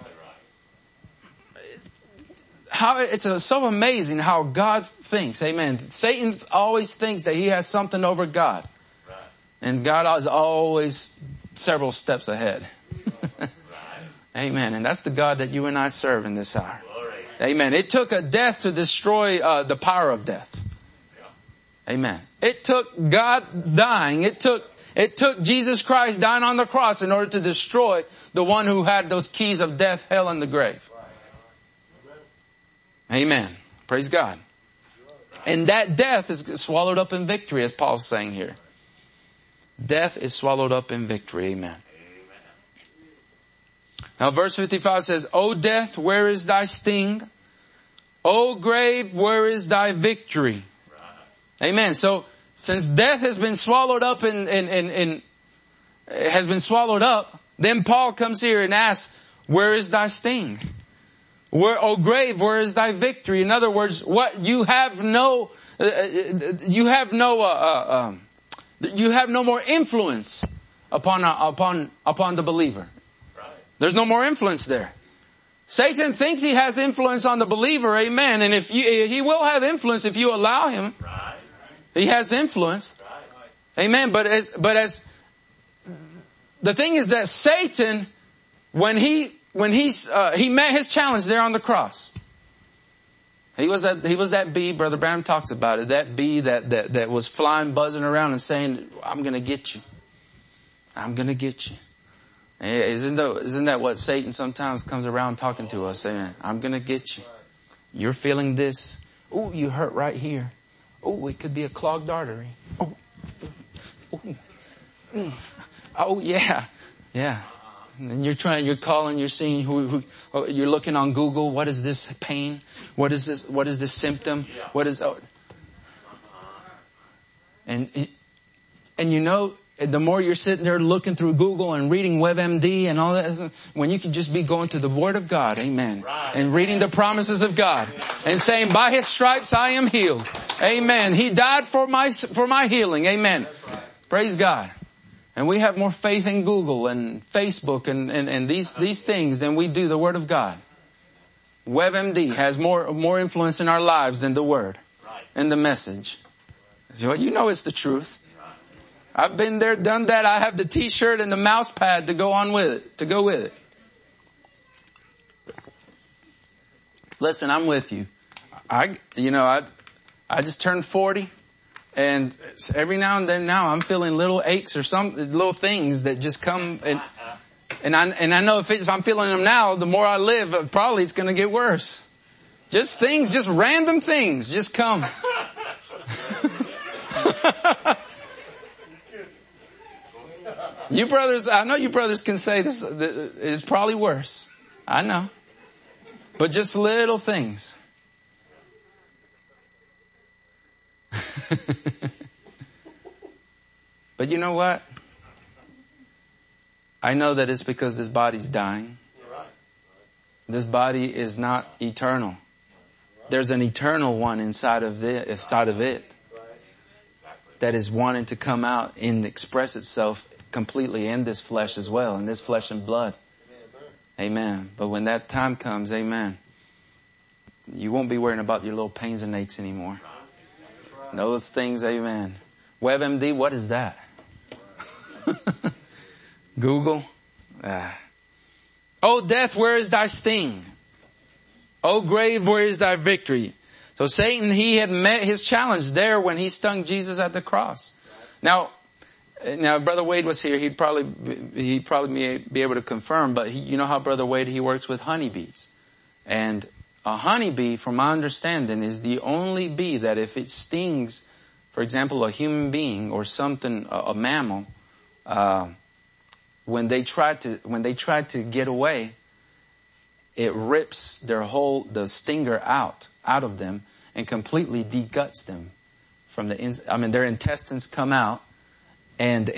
It's so amazing how God thinks. Amen. Satan always thinks that he has something over God. And God is always several steps ahead. Amen. And that's the God that you and I serve in this hour. Amen. It took a death to destroy the power of death. Amen. It took God dying. It took Jesus Christ dying on the cross in order to destroy the one who had those keys of death, hell, and the grave. Amen. Praise God. And that death is swallowed up in victory, as Paul's saying here. Death is swallowed up in victory. Amen. Now verse 55 says, O death, where is thy sting? O grave, where is thy victory? Amen. So since death has been swallowed up has been swallowed up, then Paul comes here and asks, where is thy sting? Where, O grave, where is thy victory? In other words, what you have no more influence upon the believer. There's no more influence there. Satan thinks he has influence on the believer, amen. And he will have influence if you allow him. He has influence. Amen. But as the thing is that Satan, when he met his challenge there on the cross. He was that bee, Brother Branham talks about it, that bee that was flying, buzzing around and saying, I'm gonna get you. I'm gonna get you. Isn't that what Satan sometimes comes around talking to us, saying, I'm gonna get you. You're feeling this. Oh, you hurt right here. Oh, it could be a clogged artery. Oh yeah. Yeah. And you're calling, you're seeing you're looking on Google. What is this pain? What is this symptom? And you know, the more you're sitting there looking through Google and reading WebMD and all that, when you could just be going to the Word of God, amen, and reading the promises of God and saying, by His stripes I am healed. Amen. He died for my healing. Amen. Praise God. And we have more faith in Google and Facebook and these things than we do the Word of God. WebMD has more influence in our lives than the Word and the message. So you know it's the truth. I've been there, done that. I have the T-shirt and the mouse pad to go with it. Listen, I'm with you. I just turned 40. And every now and then I'm feeling little aches or some little things that just come and I know if I'm feeling them now, the more I live, probably it's going to get worse. Just random things just come. You brothers, I know you brothers can say this is probably worse. I know. But just little things. But you know what? I know that it's because this body's dying. This body is not eternal. There's an eternal one inside of it that is wanting to come out and express itself completely in this flesh as well, in this flesh and blood. Amen. But when that time comes, amen, you won't be worrying about your little pains and aches anymore. Those things, amen. WebMD, what is that? Google. O death, where is thy sting? O grave, where is thy victory? So Satan, he had met his challenge there when he stung Jesus at the cross. Now Brother Wade was here. He'd probably be able to confirm, but you know how Brother Wade, he works with honeybees. And a honeybee, from my understanding, is the only bee that if it stings, for example, a human being or something, a mammal, when they try to get away, it rips the stinger out out of them and completely deguts them from their intestines come out and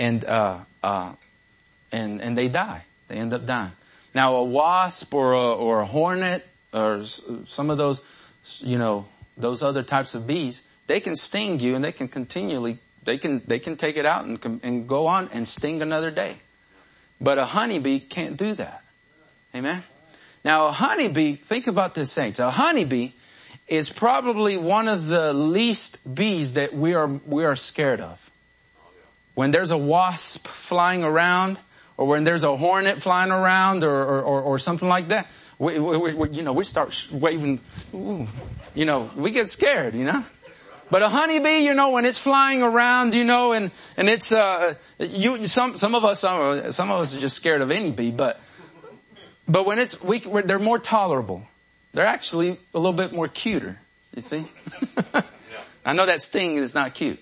they die. They end up dying. Now a wasp or a hornet or some of those, those other types of bees, they can sting you and they can continually, they can take it out and go on and sting another day. But a honeybee can't do that. Amen. Now a honeybee, think about this, saints. A honeybee is probably one of the least bees that we are scared of. When there's a wasp flying around, or when there's a hornet flying around, or something like that, we start waving. Ooh, we get scared, But a honeybee, when it's flying around, and it's some of us are just scared of any bee, but when they're more tolerable. They're actually a little bit more cuter, you see? I know that sting is not cute.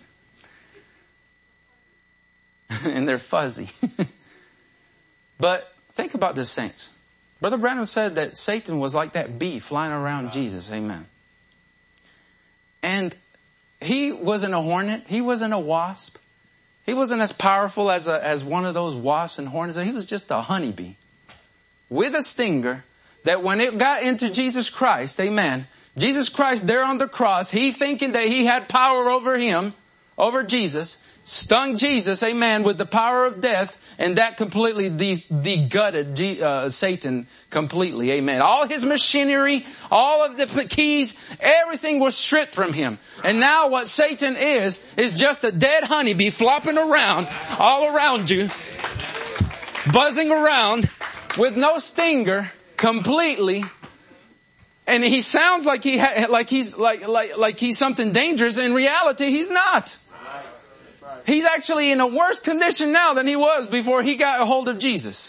And they're fuzzy. But think about this, saints. Brother Branham said that Satan was like that bee flying around Jesus. Amen. And he wasn't a hornet. He wasn't a wasp. He wasn't as powerful as one of those wasps and hornets. He was just a honeybee with a stinger that when it got into Jesus Christ, amen, Jesus Christ there on the cross, he thinking that he had power over him, over Jesus, stung Jesus, amen, with the power of death, and that completely de-gutted Satan completely, amen. All his machinery, all of the keys, everything was stripped from him. And now what Satan is just a dead honeybee flopping around, all around you, buzzing around with no stinger, completely. And he sounds like he's something dangerous. In reality, he's not. He's actually in a worse condition now than he was before he got a hold of Jesus.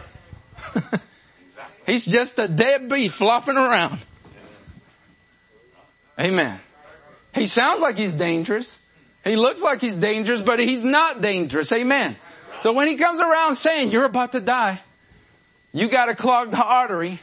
He's just a dead bee flopping around. Amen. He sounds like he's dangerous. He looks like he's dangerous, but he's not dangerous. Amen. So when he comes around saying, you're about to die, you got a clogged artery,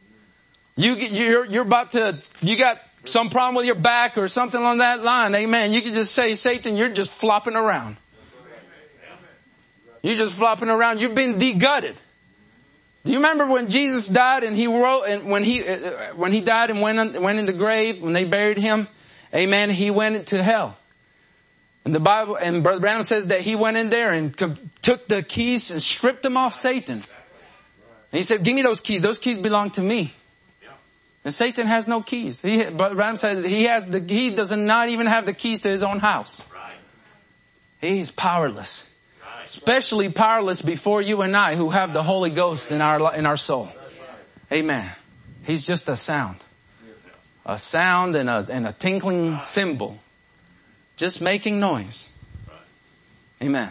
you got some problem with your back or something on that line, amen. You can just say, Satan, you're just flopping around. You're just flopping around. You've been de-gutted. Do you remember when Jesus died and when he died and went in the grave, when they buried him, amen, he went into hell. And the Bible, and Brother Branham says that he went in there and took the keys and stripped them off Satan. And he said, give me those keys. Those keys belong to me. And Satan has no keys. Brother Branham said he does not even have the keys to his own house. He's powerless. Especially powerless before you and I who have the Holy Ghost in our soul. Amen. He's just a sound. A sound and a tinkling cymbal. Just making noise. Amen.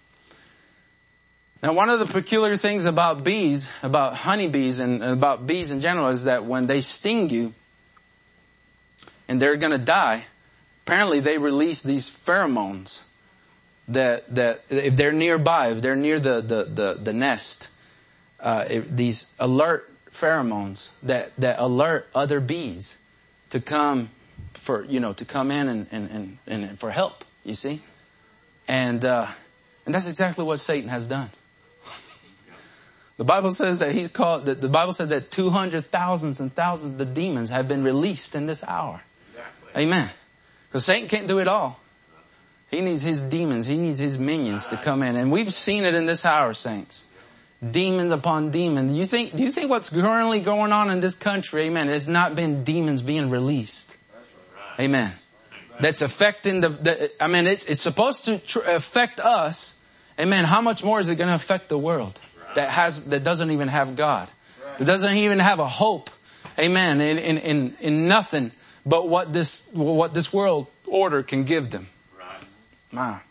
Now one of the peculiar things about bees, about honeybees and about bees in general is that when they sting you and they're going to die, apparently they release these pheromones that if they're nearby, if they're near the nest, these alert pheromones that alert other bees to come to come in and for help, you see? And that's exactly what Satan has done. The Bible says that the Bible said that 200,000 and thousands of demons have been released in this hour. Exactly. Amen. Because Satan can't do it all. He needs his demons. He needs his minions to come in. And we've seen it in this hour, saints. Demons upon demons. Do you think what's currently going on in this country, amen, it's not been demons being released. Amen. That's affecting it's supposed to affect us. Amen. How much more is it going to affect the world? That doesn't even have God. That doesn't even have a hope. Amen. In nothing but what this world order can give them. My.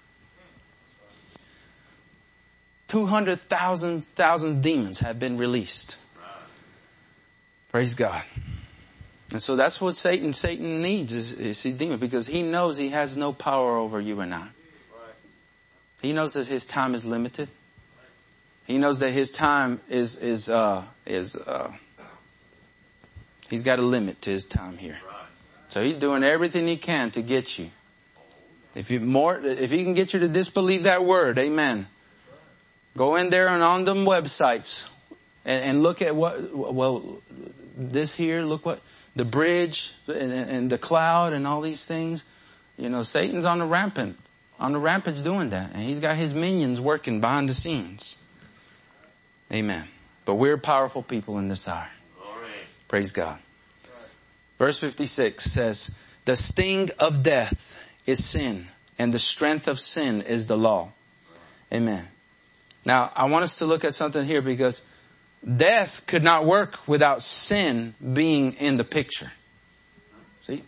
200,000 demons have been released. Praise God. And so that's what Satan needs is his demon, because he knows he has no power over you and I. He knows that his time is limited. He knows that his time is he's got a limit to his time here. So he's doing everything he can to get you. If he can get you to disbelieve that word, amen. Go in there and on them websites and look at this here, look what, the bridge and the cloud and all these things. You know, Satan's on the rampage doing that. And he's got his minions working behind the scenes. Amen. But we're powerful people in this hour. Praise God. Verse 56 says, the sting of death is sin, and the strength of sin is the law. Amen. Now, I want us to look at something here, because death could not work without sin being in the picture. See?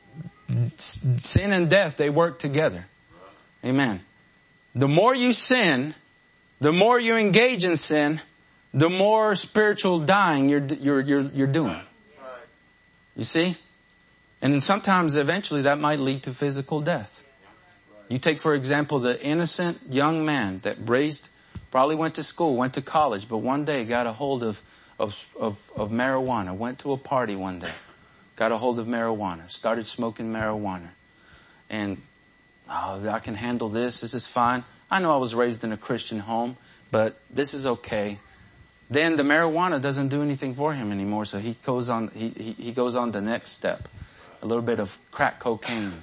Sin and death, they work together. Amen. The more you sin, the more you engage in sin, the more spiritual dying you're doing. You see? And then sometimes eventually that might lead to physical death. You take, for example, the innocent young man that probably went to school, went to college, but one day got a hold of marijuana, went to a party one day, got a hold of marijuana, started smoking marijuana. And, I can handle this. This is fine. I know I was raised in a Christian home, but this is okay. Then the marijuana doesn't do anything for him anymore, so he goes on the next step. A little bit of crack cocaine.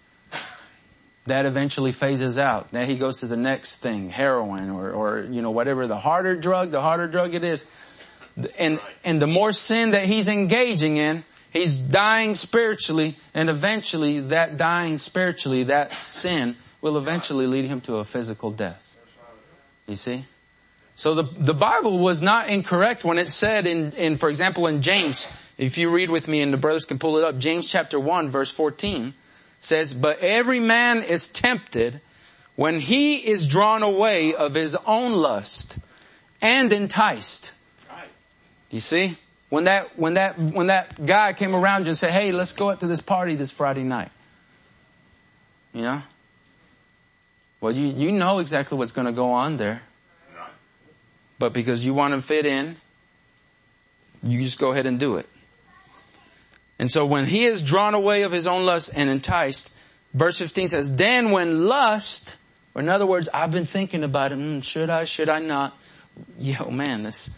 That eventually phases out. Now he goes to the next thing, heroin or whatever, the harder drug it is. And the more sin that he's engaging in, he's dying spiritually, and eventually that dying spiritually, that sin will eventually lead him to a physical death. You see? So the Bible was not incorrect when it said for example, in James, if you read with me and the brothers can pull it up, James chapter 1 verse 14 says, but every man is tempted when he is drawn away of his own lust and enticed. You see? When that guy came around you and said, hey, let's go out to this party this Friday night. You know? Well, you know exactly what's going to go on there. But because you want to fit in, you just go ahead and do it. And so when he is drawn away of his own lust and enticed, verse 15 says, then when lust, or in other words, I've been thinking about it. Should I not? Man, this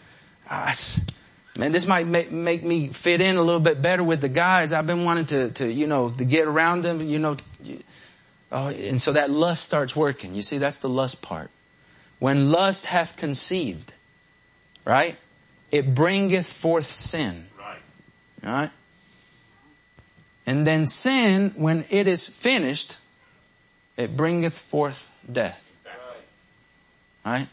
might make me fit in a little bit better with the guys. I've been wanting to get around them, and so that lust starts working. You see, that's the lust part. When lust hath conceived, right? It bringeth forth sin. Right? And then sin, when it is finished, it bringeth forth death. Right?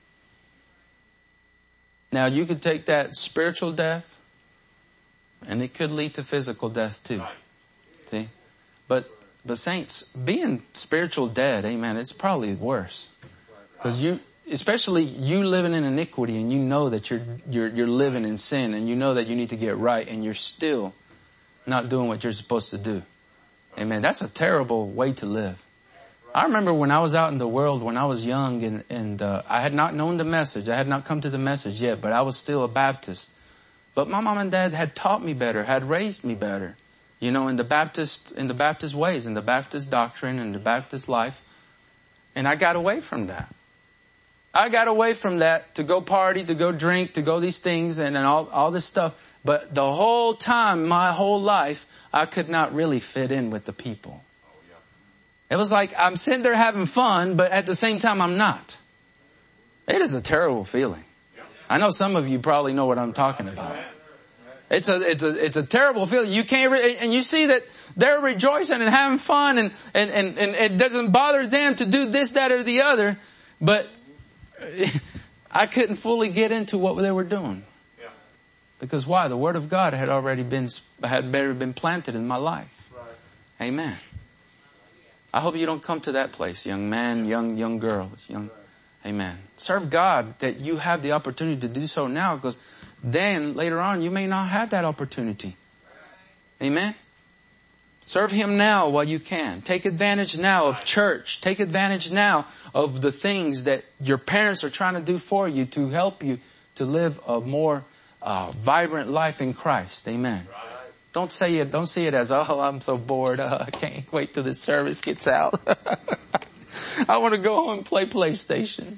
Now you could take that spiritual death, and it could lead to physical death too. See? But saints, being spiritual dead, amen, it's probably worse. Because especially you living in iniquity, and you know that you're living in sin, and you know that you need to get right, and you're still not doing what you're supposed to do. Amen. That's a terrible way to live. I remember when I was out in the world, when I was young, and I had not known the message. I had not come to the message yet, but I was still a Baptist. But my mom and dad had taught me better, had raised me better, in the Baptist ways, in the Baptist doctrine, and the Baptist life. And I got away from that. I got away from that to go party, to go drink, to go these things and all this stuff. But the whole time, my whole life, I could not really fit in with the people. It was like I'm sitting there having fun, but at the same time, I'm not. It is a terrible feeling. I know some of you probably know what I'm talking about. It's a terrible feeling. You can't, and you see that they're rejoicing and having fun, and it doesn't bother them to do this, that, or the other, but I couldn't fully get into what they were doing. Because why? The Word of God had already been planted in my life. Amen. I hope you don't come to that place, young man, young girl, amen. Serve God that you have the opportunity to do so now, because then later on you may not have that opportunity. Amen. Serve Him now while you can. Take advantage now of church. Take advantage now of the things that your parents are trying to do for you to help you to live a more vibrant life in Christ. Amen. Don't see it as, oh, I'm so bored. I can't wait till this service gets out. I want to go home and play PlayStation.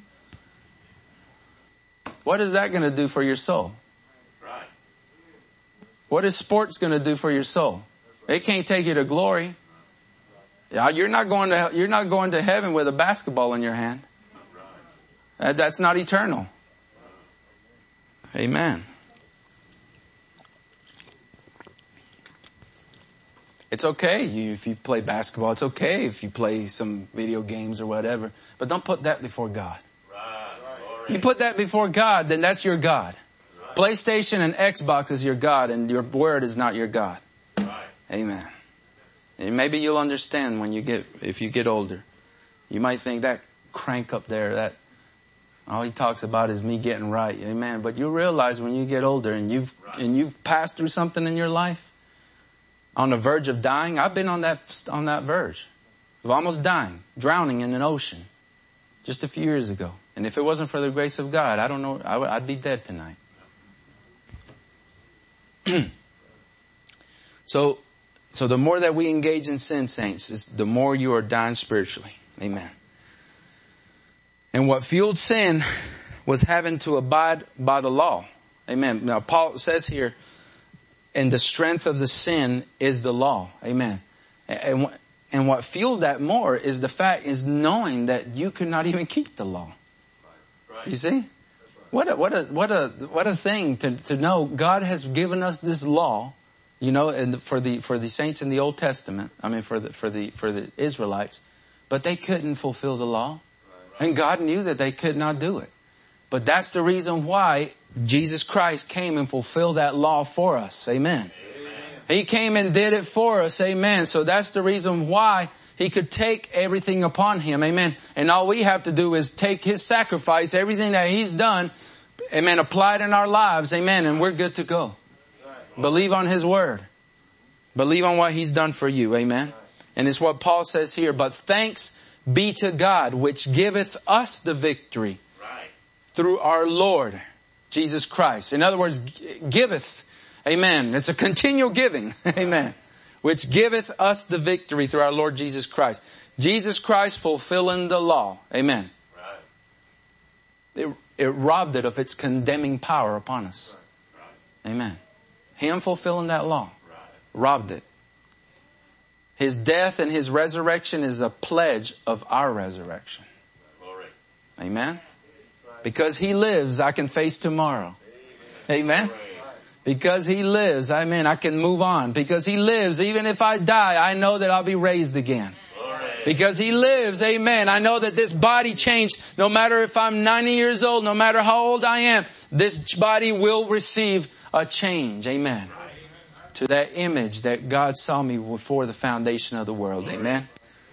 What is that going to do for your soul? Right. What is sports going to do for your soul? It can't take you to glory. You're not going to heaven with a basketball in your hand. That's not eternal. Amen. It's okay if you play basketball. It's okay if you play some video games or whatever. But don't put that before God. You put that before God, then that's your God. PlayStation and Xbox is your God, and your word is not your God. Amen. And maybe you'll understand if you get older. You might think that crank up there, that all he talks about is me getting right. Amen. But you realize when you get older and you've passed through something in your life, on the verge of dying. I've been on that verge of almost dying, drowning in an ocean just a few years ago. And if it wasn't for the grace of God, I don't know, I'd be dead tonight. So the more that we engage in sin, saints, the more you are dying spiritually. Amen. And what fueled sin was having to abide by the law. Amen. Now Paul says here, and the strength of the sin is the law. Amen. And what fueled that more is knowing that you could not even keep the law. Right. You see? What a thing to know. God has given us this law, and for the saints in the Old Testament. I mean, for the Israelites, but they couldn't fulfill the law, and God knew that they could not do it. But that's the reason why Jesus Christ came and fulfilled that law for us. Amen. He came and did it for us. Amen. So that's the reason why he could take everything upon him. Amen. And all we have to do is take his sacrifice, everything that he's done, amen, apply it in our lives. Amen. And we're good to go. Believe on his word. Believe on what he's done for you. Amen. And it's what Paul says here. But thanks be to God, which giveth us the victory through our Lord Jesus Christ. In other words, giveth. Amen. It's a continual giving. Amen. Which giveth us the victory through our Lord Jesus Christ. Jesus Christ fulfilling the law. Amen. It robbed it of its condemning power upon us. Amen. Him fulfilling that law robbed it. His death and his resurrection is a pledge of our resurrection. Amen. Because he lives, I can face tomorrow. Amen. Because he lives, amen, I can move on. Because he lives, even if I die, I know that I'll be raised again. Because he lives, amen, I know that this body changed. No matter if I'm 90 years old, no matter how old I am, this body will receive a change. Amen. To that image that God saw me before the foundation of the world. Amen.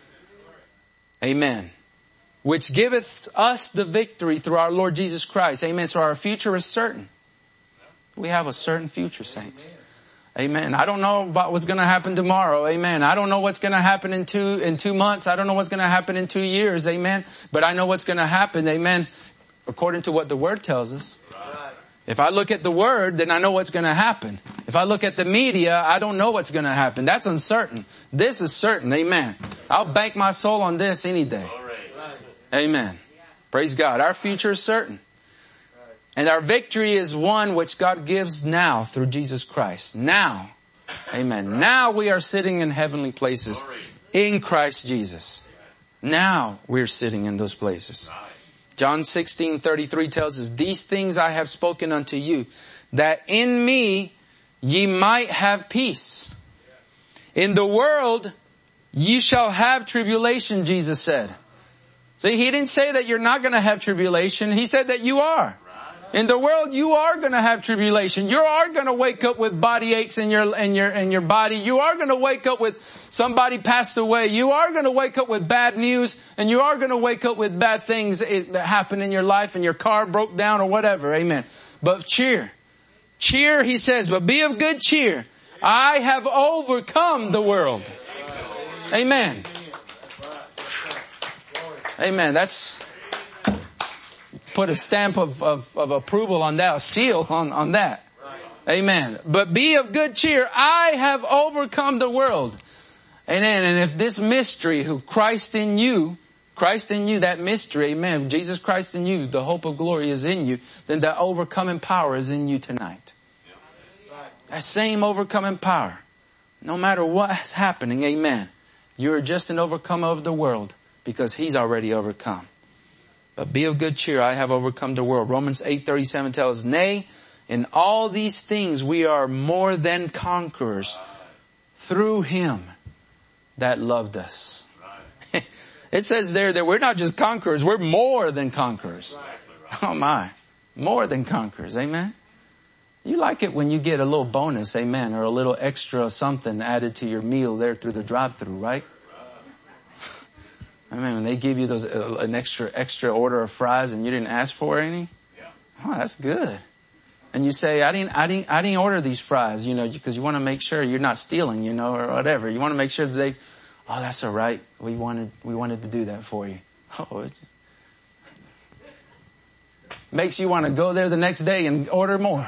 Amen. Which giveth us the victory through our Lord Jesus Christ. Amen. So our future is certain. We have a certain future, saints. Amen. I don't know about what's going to happen tomorrow. Amen. I don't know what's going to happen in 2 months. I don't know what's going to happen in 2 years. Amen. But I know what's going to happen. Amen. According to what the word tells us. If I look at the word, then I know what's going to happen. If I look at the media, I don't know what's going to happen. That's uncertain. This is certain. Amen. I'll bank my soul on this any day. Amen. Praise God. Our future is certain. And our victory is one which God gives now through Jesus Christ. Now. Amen. Now we are sitting in heavenly places in Christ Jesus. Now we're sitting in those places. John 16:33 tells us, these things I have spoken unto you, that in me ye might have peace. In the world ye shall have tribulation, Jesus said. See, he didn't say that you're not going to have tribulation. He said that you are. In the world, you are going to have tribulation. You are going to wake up with body aches in your body. You are going to wake up with somebody passed away. You are going to wake up with bad news, and you are going to wake up with bad things that happen in your life, and your car broke down or whatever. Amen. But cheer. Cheer, he says, but be of good cheer. I have overcome the world. Amen. Amen. That's, put a stamp of approval on that, a seal on that. Amen. But be of good cheer. I have overcome the world. Amen. And if this mystery, who Christ in you, that mystery, amen, Jesus Christ in you, the hope of glory is in you, then the overcoming power is in you tonight. That same overcoming power. No matter what's happening, amen, you're just an overcomer of the world because He's already overcome. But be of good cheer. I have overcome the world. Romans 8:37 tells us, nay, in all these things we are more than conquerors through Him that loved us. It says there that we're not just conquerors, we're more than conquerors. Oh my, more than conquerors. Amen. You like it when you get a little bonus, amen, or a little extra something added to your meal there through the drive-through, right? I mean, when they give you those an extra order of fries and you didn't ask for any, oh, that's good. And you say, I didn't order these fries, because you want to make sure you're not stealing, or whatever. You want to make sure that oh, that's all right. We wanted to do that for you. Oh, it just makes you want to go there the next day and order more.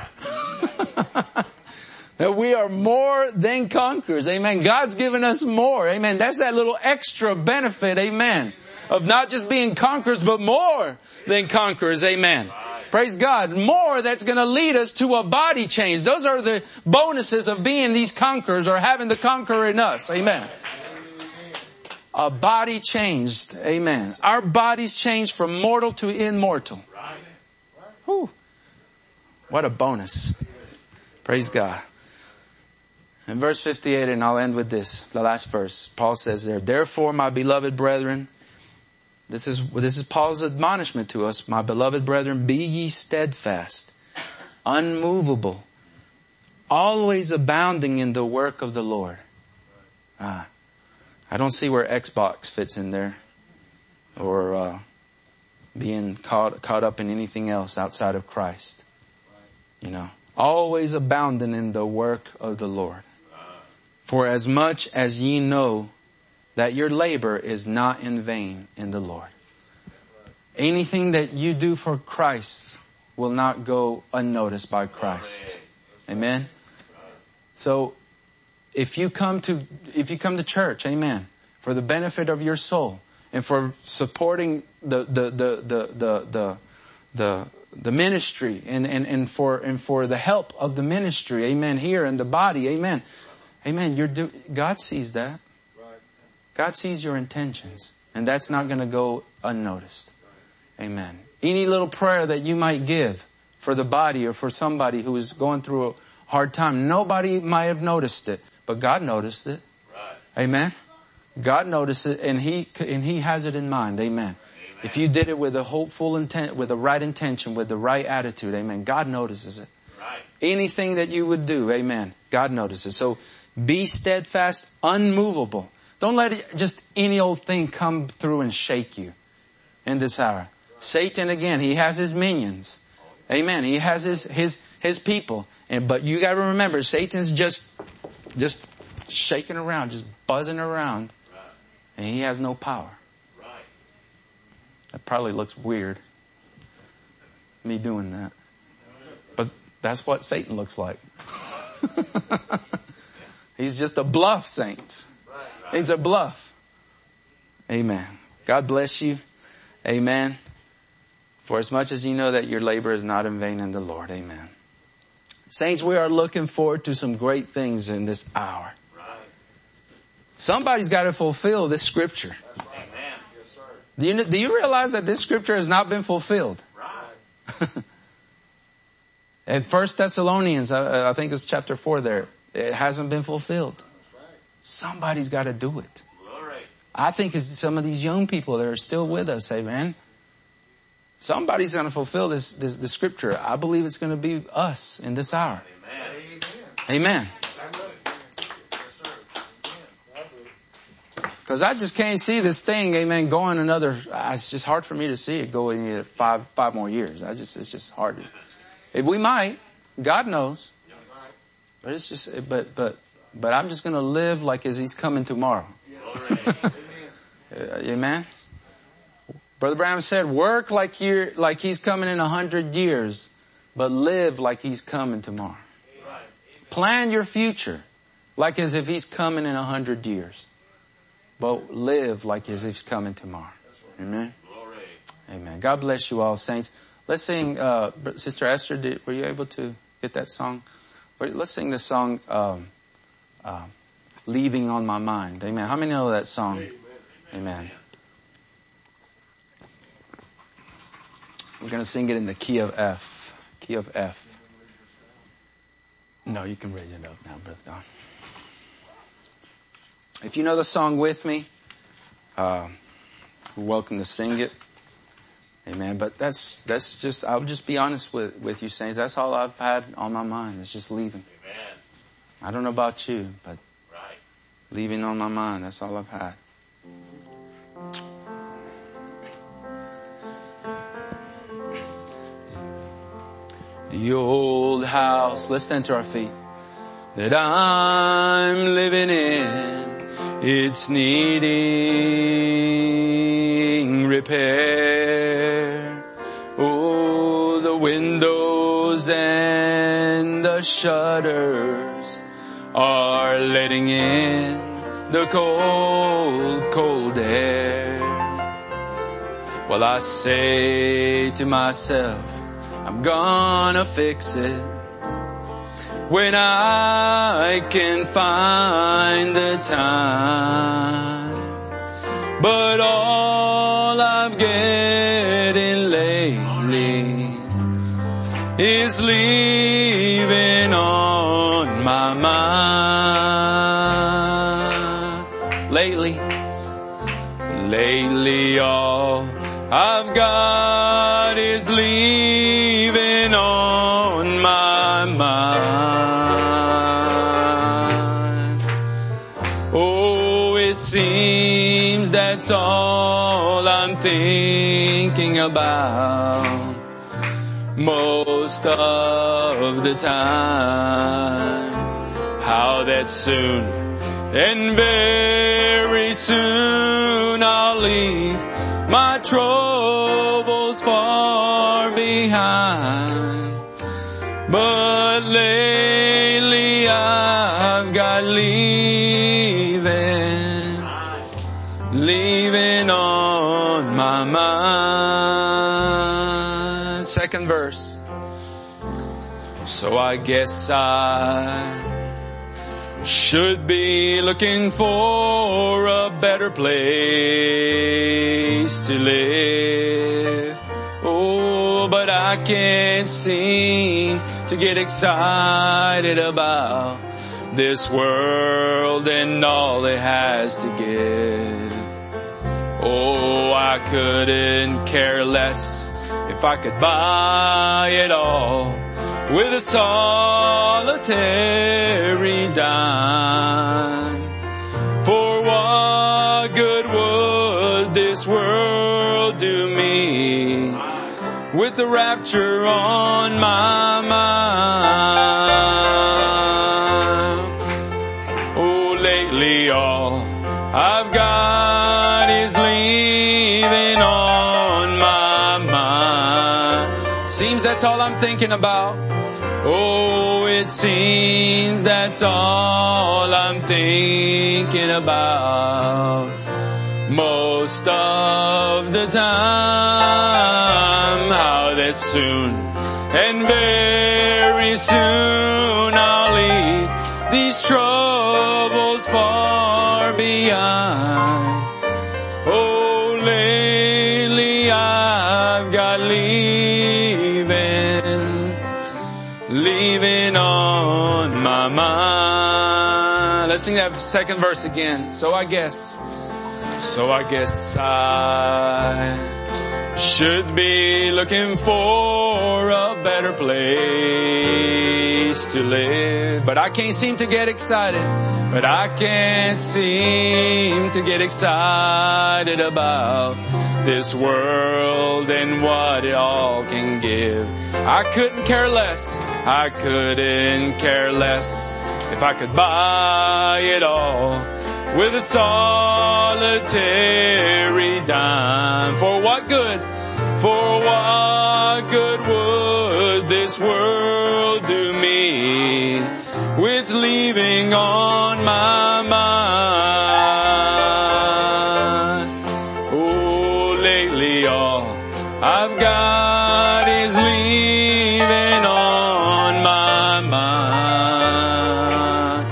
That we are more than conquerors. Amen. God's given us more. Amen. That's that little extra benefit. Amen. Of not just being conquerors, but more than conquerors. Amen. Praise God. More that's going to lead us to a body change. Those are the bonuses of being these conquerors or having the conqueror in us. Amen. A body changed. Amen. Our bodies changed from mortal to immortal. Whew. What a bonus. Praise God. In verse 58, and I'll end with this, the last verse, Paul says there, therefore, my beloved brethren, this is Paul's admonishment to us, my beloved brethren, be ye steadfast, unmovable, always abounding in the work of the Lord. I don't see where Xbox fits in there, or being caught up in anything else outside of Christ. Always abounding in the work of the Lord. For as much as ye know that your labor is not in vain in the Lord. Anything that you do for Christ will not go unnoticed by Christ. Amen. So if you come to church, amen, for the benefit of your soul and for supporting the ministry and for the help of the ministry, amen, here in the body, amen. Amen. God sees that. God sees your intentions, and that's not going to go unnoticed. Amen. Any little prayer that you might give for the body or for somebody who is going through a hard time, nobody might have noticed it, but God noticed it. Amen. God noticed it, and He has it in mind. Amen. If you did it with a hopeful intent, with the right intention, with the right attitude, amen, God notices it. Anything that you would do, amen, God notices. So be steadfast, unmovable. Don't let just any old thing come through and shake you in this hour. Satan, again, he has his minions. Amen. He has his people. But you got to remember, Satan's just shaking around, just buzzing around. And he has no power. That probably looks weird, me doing that. But that's what Satan looks like. He's just a bluff, saints. He's a bluff. Amen. God bless you. Amen. For as much as you know that your labor is not in vain in the Lord. Amen. Saints, we are looking forward to some great things in this hour. Somebody's got to fulfill this scripture. Do you realize that this scripture has not been fulfilled? In 1 Thessalonians, I think it's chapter 4 there, it hasn't been fulfilled. Somebody's got to do it. I think it's some of these young people that are still with us, amen. Somebody's going to fulfill this scripture. I believe it's going to be us in this hour. Amen. Because I just can't see this thing, amen, going another, it's just hard for me to see it going five more years. It's just hard. We might. God knows. But it's just, but I'm just going to live like as He's coming tomorrow. Amen. Brother Branham said, work like He's coming in 100 years, but live like He's coming tomorrow. Plan your future like as if he's coming in 100 years. But live like as if he's coming tomorrow. Amen. Amen. God bless you all, saints. Let's sing, Sister Esther, were you able to get that song? Let's sing the song, Leaving on My Mind. Amen. How many know that song? Amen. We're going to sing it in the key of F. Key of F. No, you can raise it up now, Brother Don. If you know the song with me, you're welcome to sing it. Amen. But that's just, I'll just be honest with you, saints. That's all I've had on my mind. It's just leaving. Amen. I don't know about you, but leaving on my mind, that's all I've had. The old house, let's stand to our feet, that I'm living in, it's needing repair. Oh, the windows and the shutters are letting in the cold, cold air. Well, I say to myself, I'm gonna fix it when I can find the time. But all I'm getting lately is leaving on my mind. Lately, all I've got is leaving on my mind. Oh, it seems that's all I'm thinking about most of the time. How that soon and very soon I'll leave my troubles far behind. But lately I've got leaving on my mind. Second verse. So I guess I should be looking for a better place to live. Oh, but I can't seem to get excited about this world and all it has to give. Oh, I couldn't care less if I could buy it all with a solitary dime. For what good would this world do me with the rapture on my mind? Oh, lately all I've got is leaving on my mind. Seems that's all I'm thinking about. Oh, it seems that's all I'm thinking about most of the time. How that soon and very soon I'll leave these troubles far behind. Oh, lately I've got leaving on my mind. Let's sing that second verse again. So I guess I should be looking for a better place to live. But I can't seem to get excited. About this world and what it all can give. I couldn't care less if I could buy it all with a solitary dime. For what good would this world do me on my mind. Oh, lately all I've got is leaving on my mind.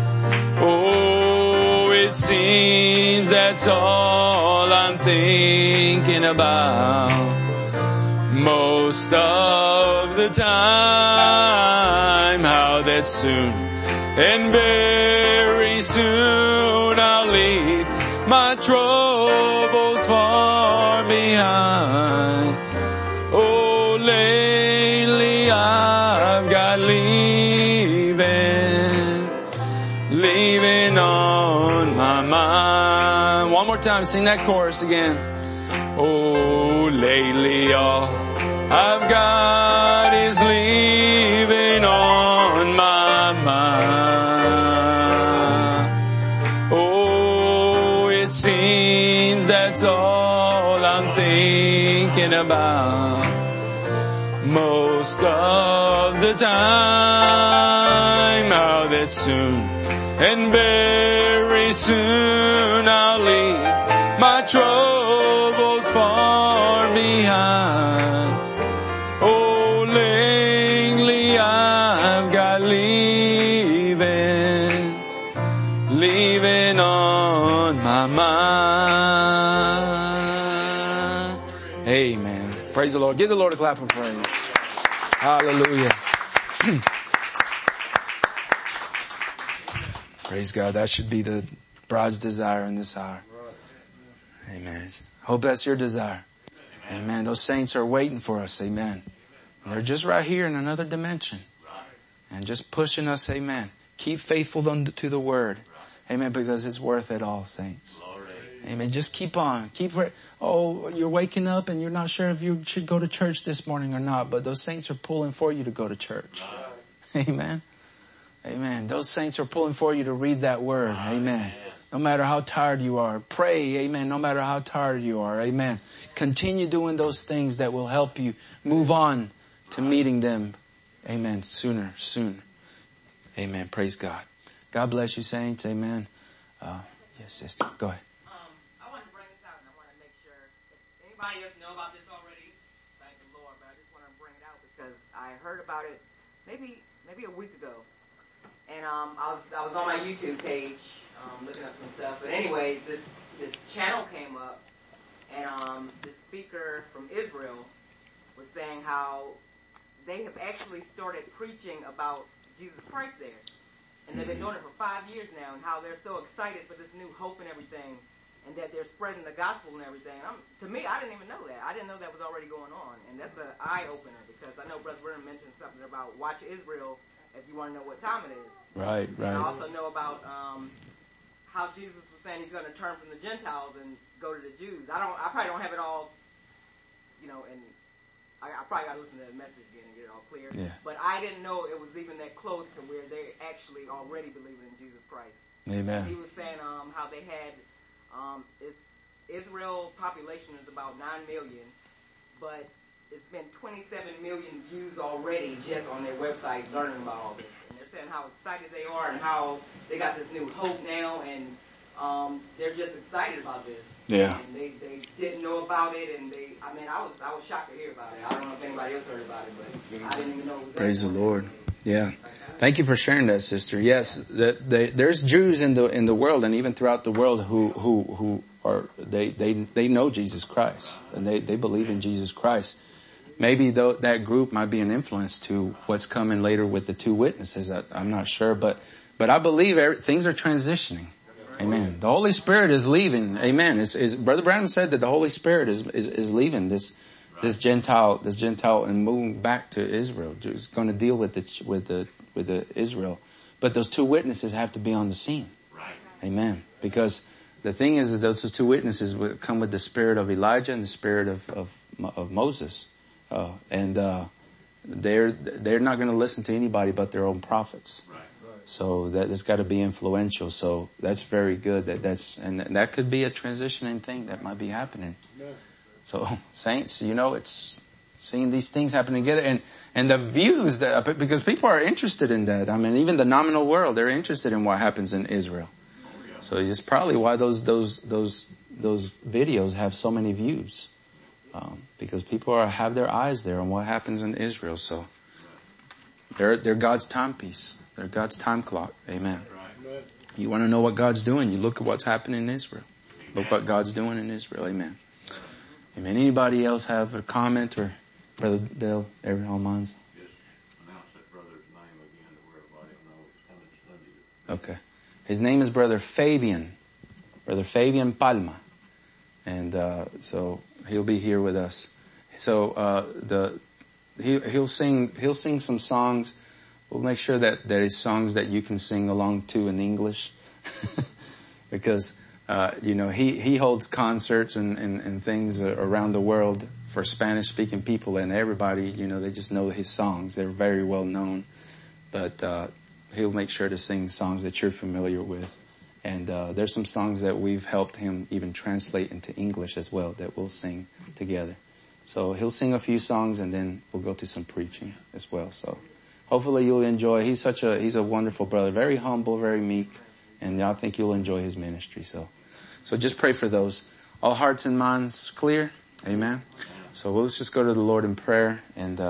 Oh, it seems that's all I'm thinking about most of the time. How that soon and very soon I'll leave my troubles far behind. Oh, lately I've got leaving on my mind. One more time, sing that chorus again. Oh, lately all I've got is leaving on my mind. Oh, it seems that's all I'm thinking about most of the time. How that soon and very soon I'll leave my troubles far behind. Oh, lately I've got leaving on my mind. Amen. Praise the Lord. Give the Lord a clap of praise. Hallelujah. Praise God. That should be the bride's desire in this hour. Amen. Hope that's your desire. Amen. Those saints are waiting for us. Amen. They're just right here in another dimension. And just pushing us. Amen. Keep faithful to the word. Amen. Because it's worth it all, saints. Amen. Just keep on. You're waking up and you're not sure if you should go to church this morning or not. But those saints are pulling for you to go to church. Amen. Amen. Those saints are pulling for you to read that word. Amen. No matter how tired you are. Pray. Amen. No matter how tired you are. Amen. Continue doing those things that will help you move on to meeting them. Amen. Soon. Amen. Praise God. God bless you, saints. Amen. Yes, sister. Go ahead. I want to bring this out, and I want to make sure if anybody else know about this already, thank the Lord, but I just want to bring it out because I heard about it maybe a week ago. And I was on my YouTube page looking up some stuff. But anyway, this channel came up, and the speaker from Israel was saying how they have actually started preaching about Jesus Christ there. And they've been doing it for 5 years now, and how they're so excited for this new hope and everything, and that they're spreading the gospel and everything. To me, I didn't even know that. I didn't know that was already going on. And that's an eye-opener, because I know Brother Brennan mentioned something about watch Israel if you want to know what time it is. Right. And I also know about how Jesus was saying he's going to turn from the Gentiles and go to the Jews. I probably don't have it all, and I probably got to listen to the message again and get it all clear. Yeah. But I didn't know it was even that close to where they actually already believing in Jesus Christ. Amen. He was saying how they had Israel population is about 9 million, but it's been 27 million views already just on their website learning about all this. And they're saying how excited they are and how they got this new hope now, and they're just excited about this. Yeah. And they didn't know about it, and I was shocked to hear about it. I don't know if anybody else heard about it, but I didn't even know it was Praise the Lord. Yeah. Thank you for sharing that, sister. Yes, there's Jews in the world and even throughout the world who are they know Jesus Christ and they believe in Jesus Christ. Maybe that group might be an influence to what's coming later with the two witnesses. I'm not sure, but I believe things are transitioning. Amen. The Holy Spirit is leaving. Amen. Brother Branham said that the Holy Spirit is leaving this Gentile and moving back to Israel. It's going to deal with the Israel, but those two witnesses have to be on the scene. Amen. Because the thing is those two witnesses will come with the spirit of Elijah and the spirit of Moses. And they're not going to listen to anybody but their own prophets. So that's got to be influential. So that's very good. And that could be a transitioning thing that might be happening. So saints, it's seeing these things happen together, and the views that, because people are interested in that. I mean, even the nominal world, they're interested in what happens in Israel. So it's probably why those videos have so many views. Because people have their eyes there on what happens in Israel. So they're God's timepiece. They're God's time clock. Amen. You want to know what God's doing? You look at what's happening in Israel. Look what God's doing in Israel. Amen. Amen. Anybody else have a comment, or Brother Dale, all minds? Just announce that brother's name again that everybody knows. Coming Sunday. Okay. His name is Brother Fabian. Brother Fabian Palma. And, so he'll be here with us. So, he'll sing some songs. We'll make sure that there is songs that you can sing along to in English. Because, he holds concerts and things around the world for Spanish speaking people, and everybody, they just know his songs. They're very well known. But, he'll make sure to sing songs that you're familiar with. And, there's some songs that we've helped him even translate into English as well that we'll sing together. So he'll sing a few songs, and then we'll go to some preaching as well. So hopefully you'll enjoy. He's a wonderful brother, very humble, very meek, and I think you'll enjoy his ministry. So just pray for those. All hearts and minds clear? Amen. So let's just go to the Lord in prayer. And,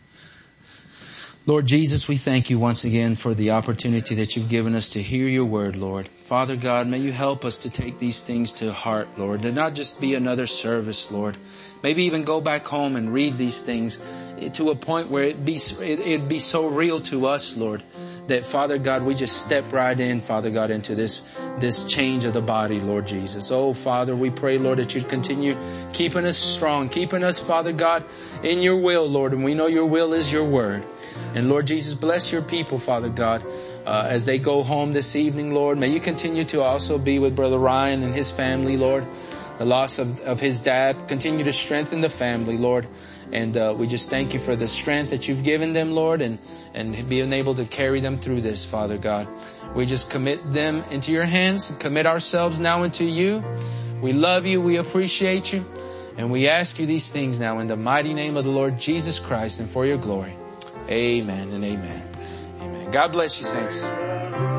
Lord Jesus, we thank you once again for the opportunity that you've given us to hear your word, Lord. Father God, may you help us to take these things to heart, Lord, to not just be another service, Lord. Maybe even go back home and read these things to a point where it'd be so real to us, Lord, that, Father God, we just step right in, Father God, into this change of the body, Lord Jesus. Oh, Father, we pray, Lord, that you'd continue keeping us strong, keeping us, Father God, in your will, Lord. And we know your will is your word. And Lord Jesus, bless your people, Father God, as they go home this evening, Lord. May you continue to also be with Brother Ryan and his family, Lord. The loss of his dad, continue to strengthen the family, Lord. And we just thank you for the strength that you've given them, Lord, and being able to carry them through this, Father God. We just commit them into your hands, commit ourselves now into you. We love you, we appreciate you, and we ask you these things now in the mighty name of the Lord Jesus Christ and for your glory. Amen and amen. Amen. God bless you, saints.